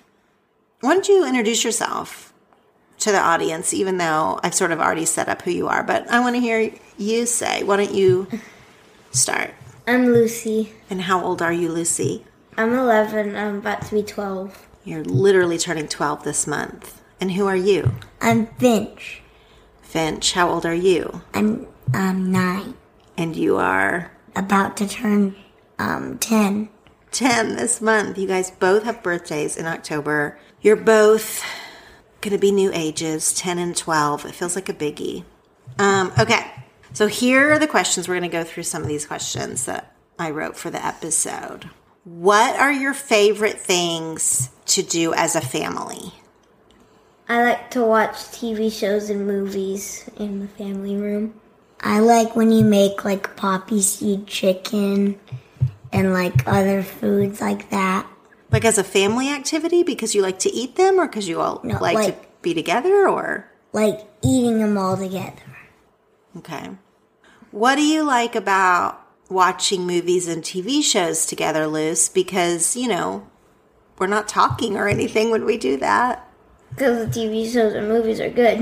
Why don't you introduce yourself to the audience, even though I've sort of already set up who you are, but I want to hear you say. Why don't you start? I'm Lucy. And how old are you, Lucy? I'm 11. I'm about to be 12. You're literally turning 12 this month. And who are you? I'm Finch. Finch, how old are you? I'm 9. And you are? About to turn 10. 10 this month. You guys both have birthdays in October. You're both going to be new ages, 10 and 12. It feels like a biggie. Okay, so here are the questions. We're going to go through some of these questions that I wrote for the episode. What are your favorite things to do as a family? I like to watch TV shows and movies in the family room. I like when you make like poppy seed chicken and like other foods like that. Like as a family activity because you like to eat them or because you all like to be together or? Like eating them all together. Okay. What do you like about watching movies and TV shows together, Luce? Because, you know, we're not talking or anything when we do that. Because the TV shows and movies are good.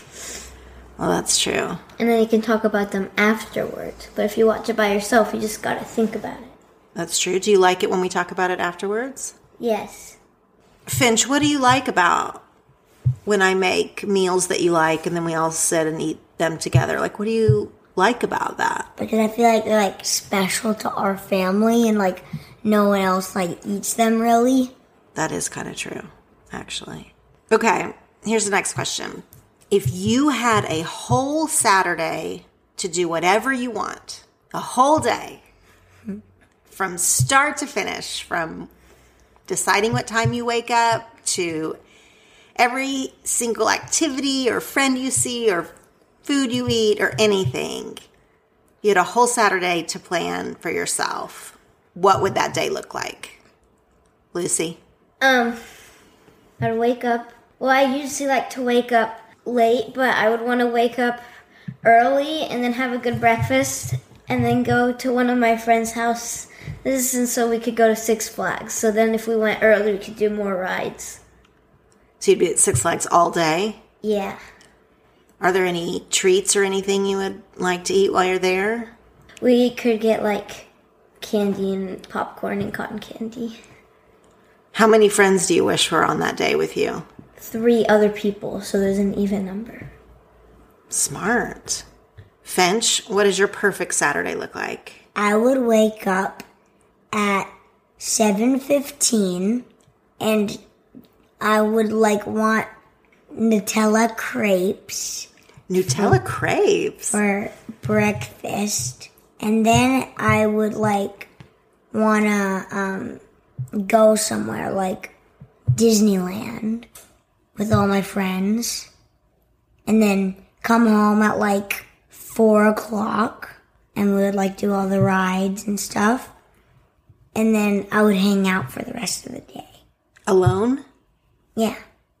Well, that's true. And then you can talk about them afterwards. But if you watch it by yourself, you just got to think about it. That's true. Do you like it when we talk about it afterwards? Yes. Finch, what do you like about when I make meals that you like and then we all sit and eat them together? Like, what do you like about that? Because I feel like they're like special to our family and like no one else like eats them really. That is kind of true, actually. Okay, here's the next question. If you had a whole Saturday to do whatever you want, a whole day, from start to finish, from deciding what time you wake up to every single activity or friend you see or food you eat or anything, you had a whole Saturday to plan for yourself, what would that day look like? Lucy? I'd wake up. Well, I usually like to wake up late, but I would want to wake up early and then have a good breakfast and then go to one of my friends' house. This is so we could go to Six Flags. So then if we went early, we could do more rides. So you'd be at Six Flags all day? Yeah. Are there any treats or anything you would like to eat while you're there? We could get like candy and popcorn and cotton candy. How many friends do you wish were on that day with you? 3 other people, so there's an even number. Smart. Finch, what does your perfect Saturday look like? I would wake up at 7:15 and I would want Nutella crepes. Nutella crepes? For breakfast. And then I would wanna go somewhere like Disneyland with all my friends. And then come home at 4 o'clock and we would do all the rides and stuff. And then I would hang out for the rest of the day. Alone? Yeah.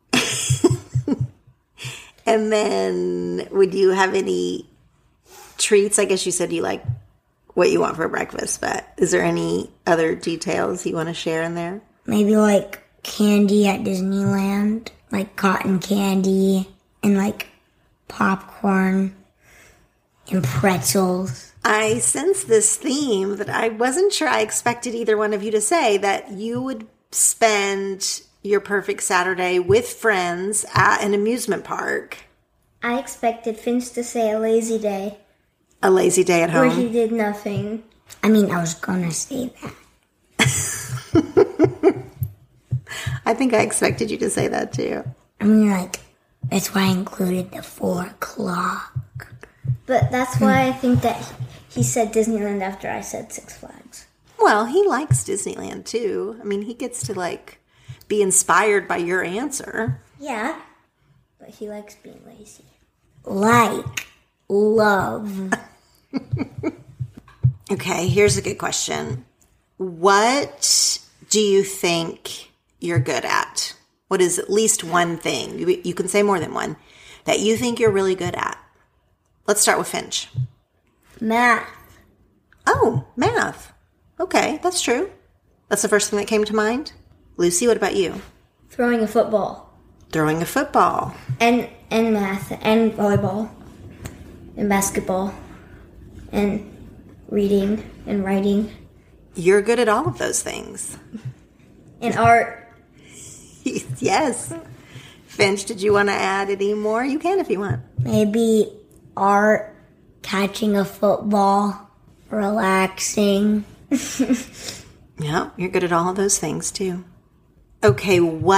And then would you have any treats? I guess you said you like what you want for breakfast, but is there any other details you want to share in there? Maybe candy at Disneyland, cotton candy and popcorn and pretzels. I sense this theme that I wasn't sure I expected either one of you to say, that you would spend your perfect Saturday with friends at an amusement park. I expected Finch to say a lazy day. A lazy day at home. Where he did nothing. I mean, I was gonna say that. I think I expected you to say that too. I mean, that's why I included the 4 o'clock. But that's why I think that he said Disneyland after I said Six Flags. Well, he likes Disneyland too. I mean, he gets to be inspired by your answer. Yeah, but he likes being lazy. Love. Okay, here's a good question. What do you think you're good at? What is at least one thing, you can say more than one, that you think you're really good at? Let's start with Finch. Math. Oh, math. Okay, that's true. That's the first thing that came to mind. Lucy, what about you? Throwing a football. Throwing a football. And math. And volleyball. And basketball. And reading. And writing. You're good at all of those things. And art. Yes. Finch, did you want to add any more? You can if you want. Maybe art, catching a football, relaxing. Yeah, you're good at all of those things too. Okay,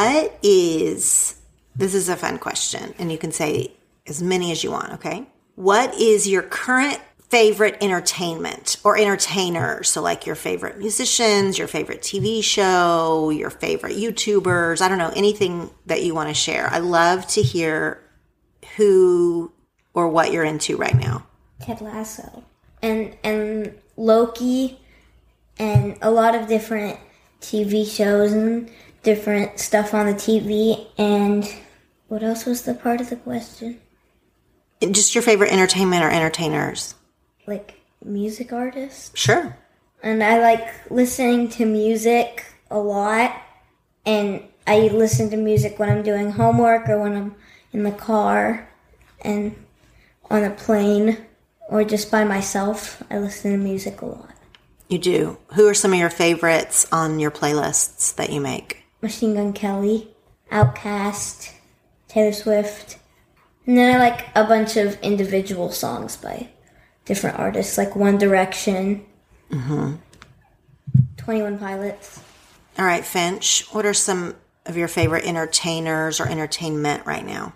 this is a fun question, and you can say as many as you want, okay? What is your current favorite entertainment or entertainer? So your favorite musicians, your favorite TV show, your favorite YouTubers, I don't know, anything that you want to share. I love to hear who or what you're into right now. Ted Lasso. And Loki. And a lot of different TV shows and different stuff on the TV. And what else was the part of the question? Just your favorite entertainment or entertainers. Music artists? Sure. And I like listening to music a lot. And I listen to music when I'm doing homework or when I'm in the car and on a plane or just by myself. I listen to music a lot. You do. Who are some of your favorites on your playlists that you make? Machine Gun Kelly, Outkast, Taylor Swift. And then I like a bunch of individual songs by different artists, like One Direction, 21 Pilots. All right, Finch, what are some of your favorite entertainers or entertainment right now?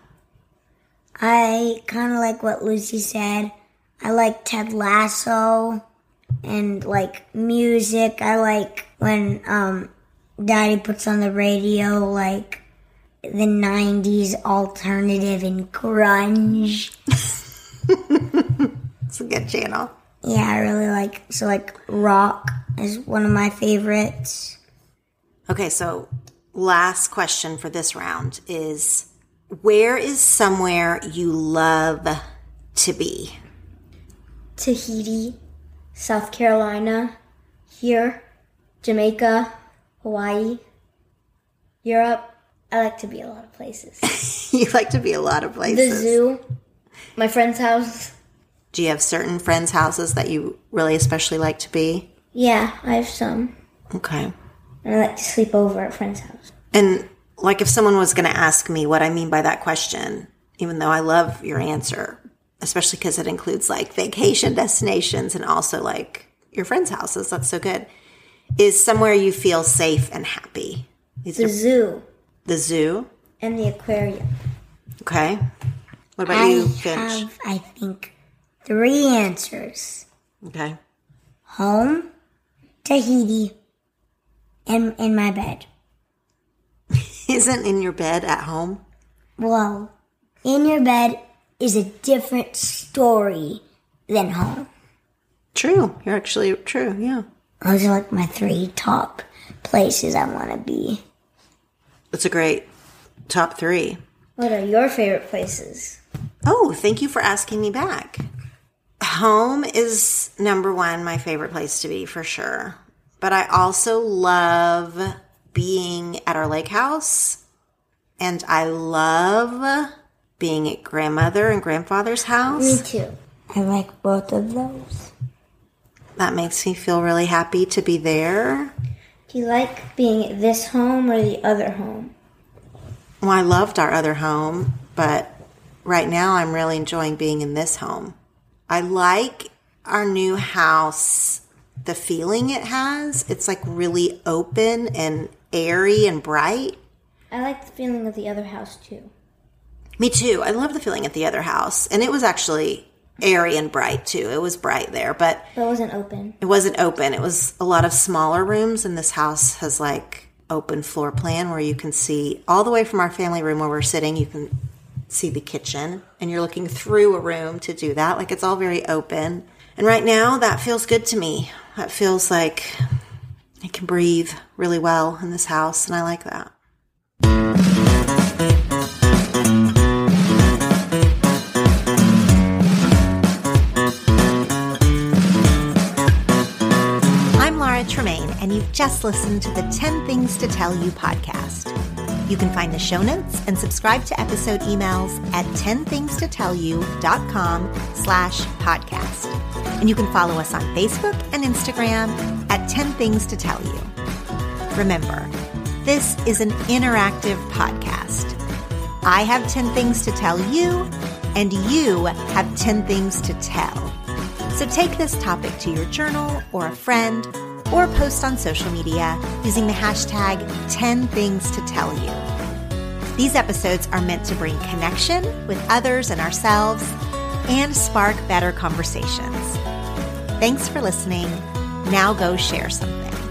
I kind of like what Lucy said. I like Ted Lasso and music. I like when Daddy puts on the radio the 90s alternative and grunge. It's a good channel. Yeah, I really rock is one of my favorites. Okay, so last question for this round is, where is somewhere you love to be? Tahiti, South Carolina, here, Jamaica, Hawaii, Europe. I like to be a lot of places. You like to be a lot of places. The zoo, my friend's house. Do you have certain friends' houses that you really especially like to be? Yeah, I have some. Okay. And I like to sleep over at a friend's house. And Like if someone was going to ask me what I mean by that question, even though I love your answer, especially because it includes like vacation destinations and also like your friends' houses. That's so good. Is somewhere you feel safe and happy. The zoo. The zoo? And the aquarium. Okay. What about you, Finch? I have, I think, 3 answers. Okay. Home, Tahiti, and in my bed. Isn't in your bed at home? Well, in your bed is a different story than home. True. You're actually true, yeah. Those are like my 3 top places I want to be. That's a great top 3. What are your favorite places? Oh, thank you for asking me back. Home is number 1, my favorite place to be for sure. But I also love being at our lake house. And I love being at grandmother and grandfather's house. Me too. I like both of those. That makes me feel really happy to be there. Do you like being at this home or the other home? Well, I loved our other home, but right now I'm really enjoying being in this home. I like our new house, the feeling it has. It's like really open and airy and bright. I like the feeling of the other house too. Me too. I love the feeling at the other house. And it was actually airy and bright too. It was bright there, but But it wasn't open. it wasn't open. It was a lot of smaller rooms, and this house has like open floor plan where you can see all the way from our family room where we're sitting. You can see the kitchen, and you're looking through a room to do that. Like it's all very open. And right now that feels good to me. That feels like I can breathe really well in this house, and I like that. Tremaine, and you've just listened to the 10 Things to Tell You podcast. You can find the show notes and subscribe to episode emails at 10thingstotellyou.com/podcast. And you can follow us on Facebook and Instagram at 10 Things to Tell You. Remember, this is an interactive podcast. I have 10 things to tell you, and you have 10 things to tell. So take this topic to your journal or a friend, or post on social media using the hashtag 10 Things to Tell You. These episodes are meant to bring connection with others and ourselves and spark better conversations. Thanks for listening. Now go share something.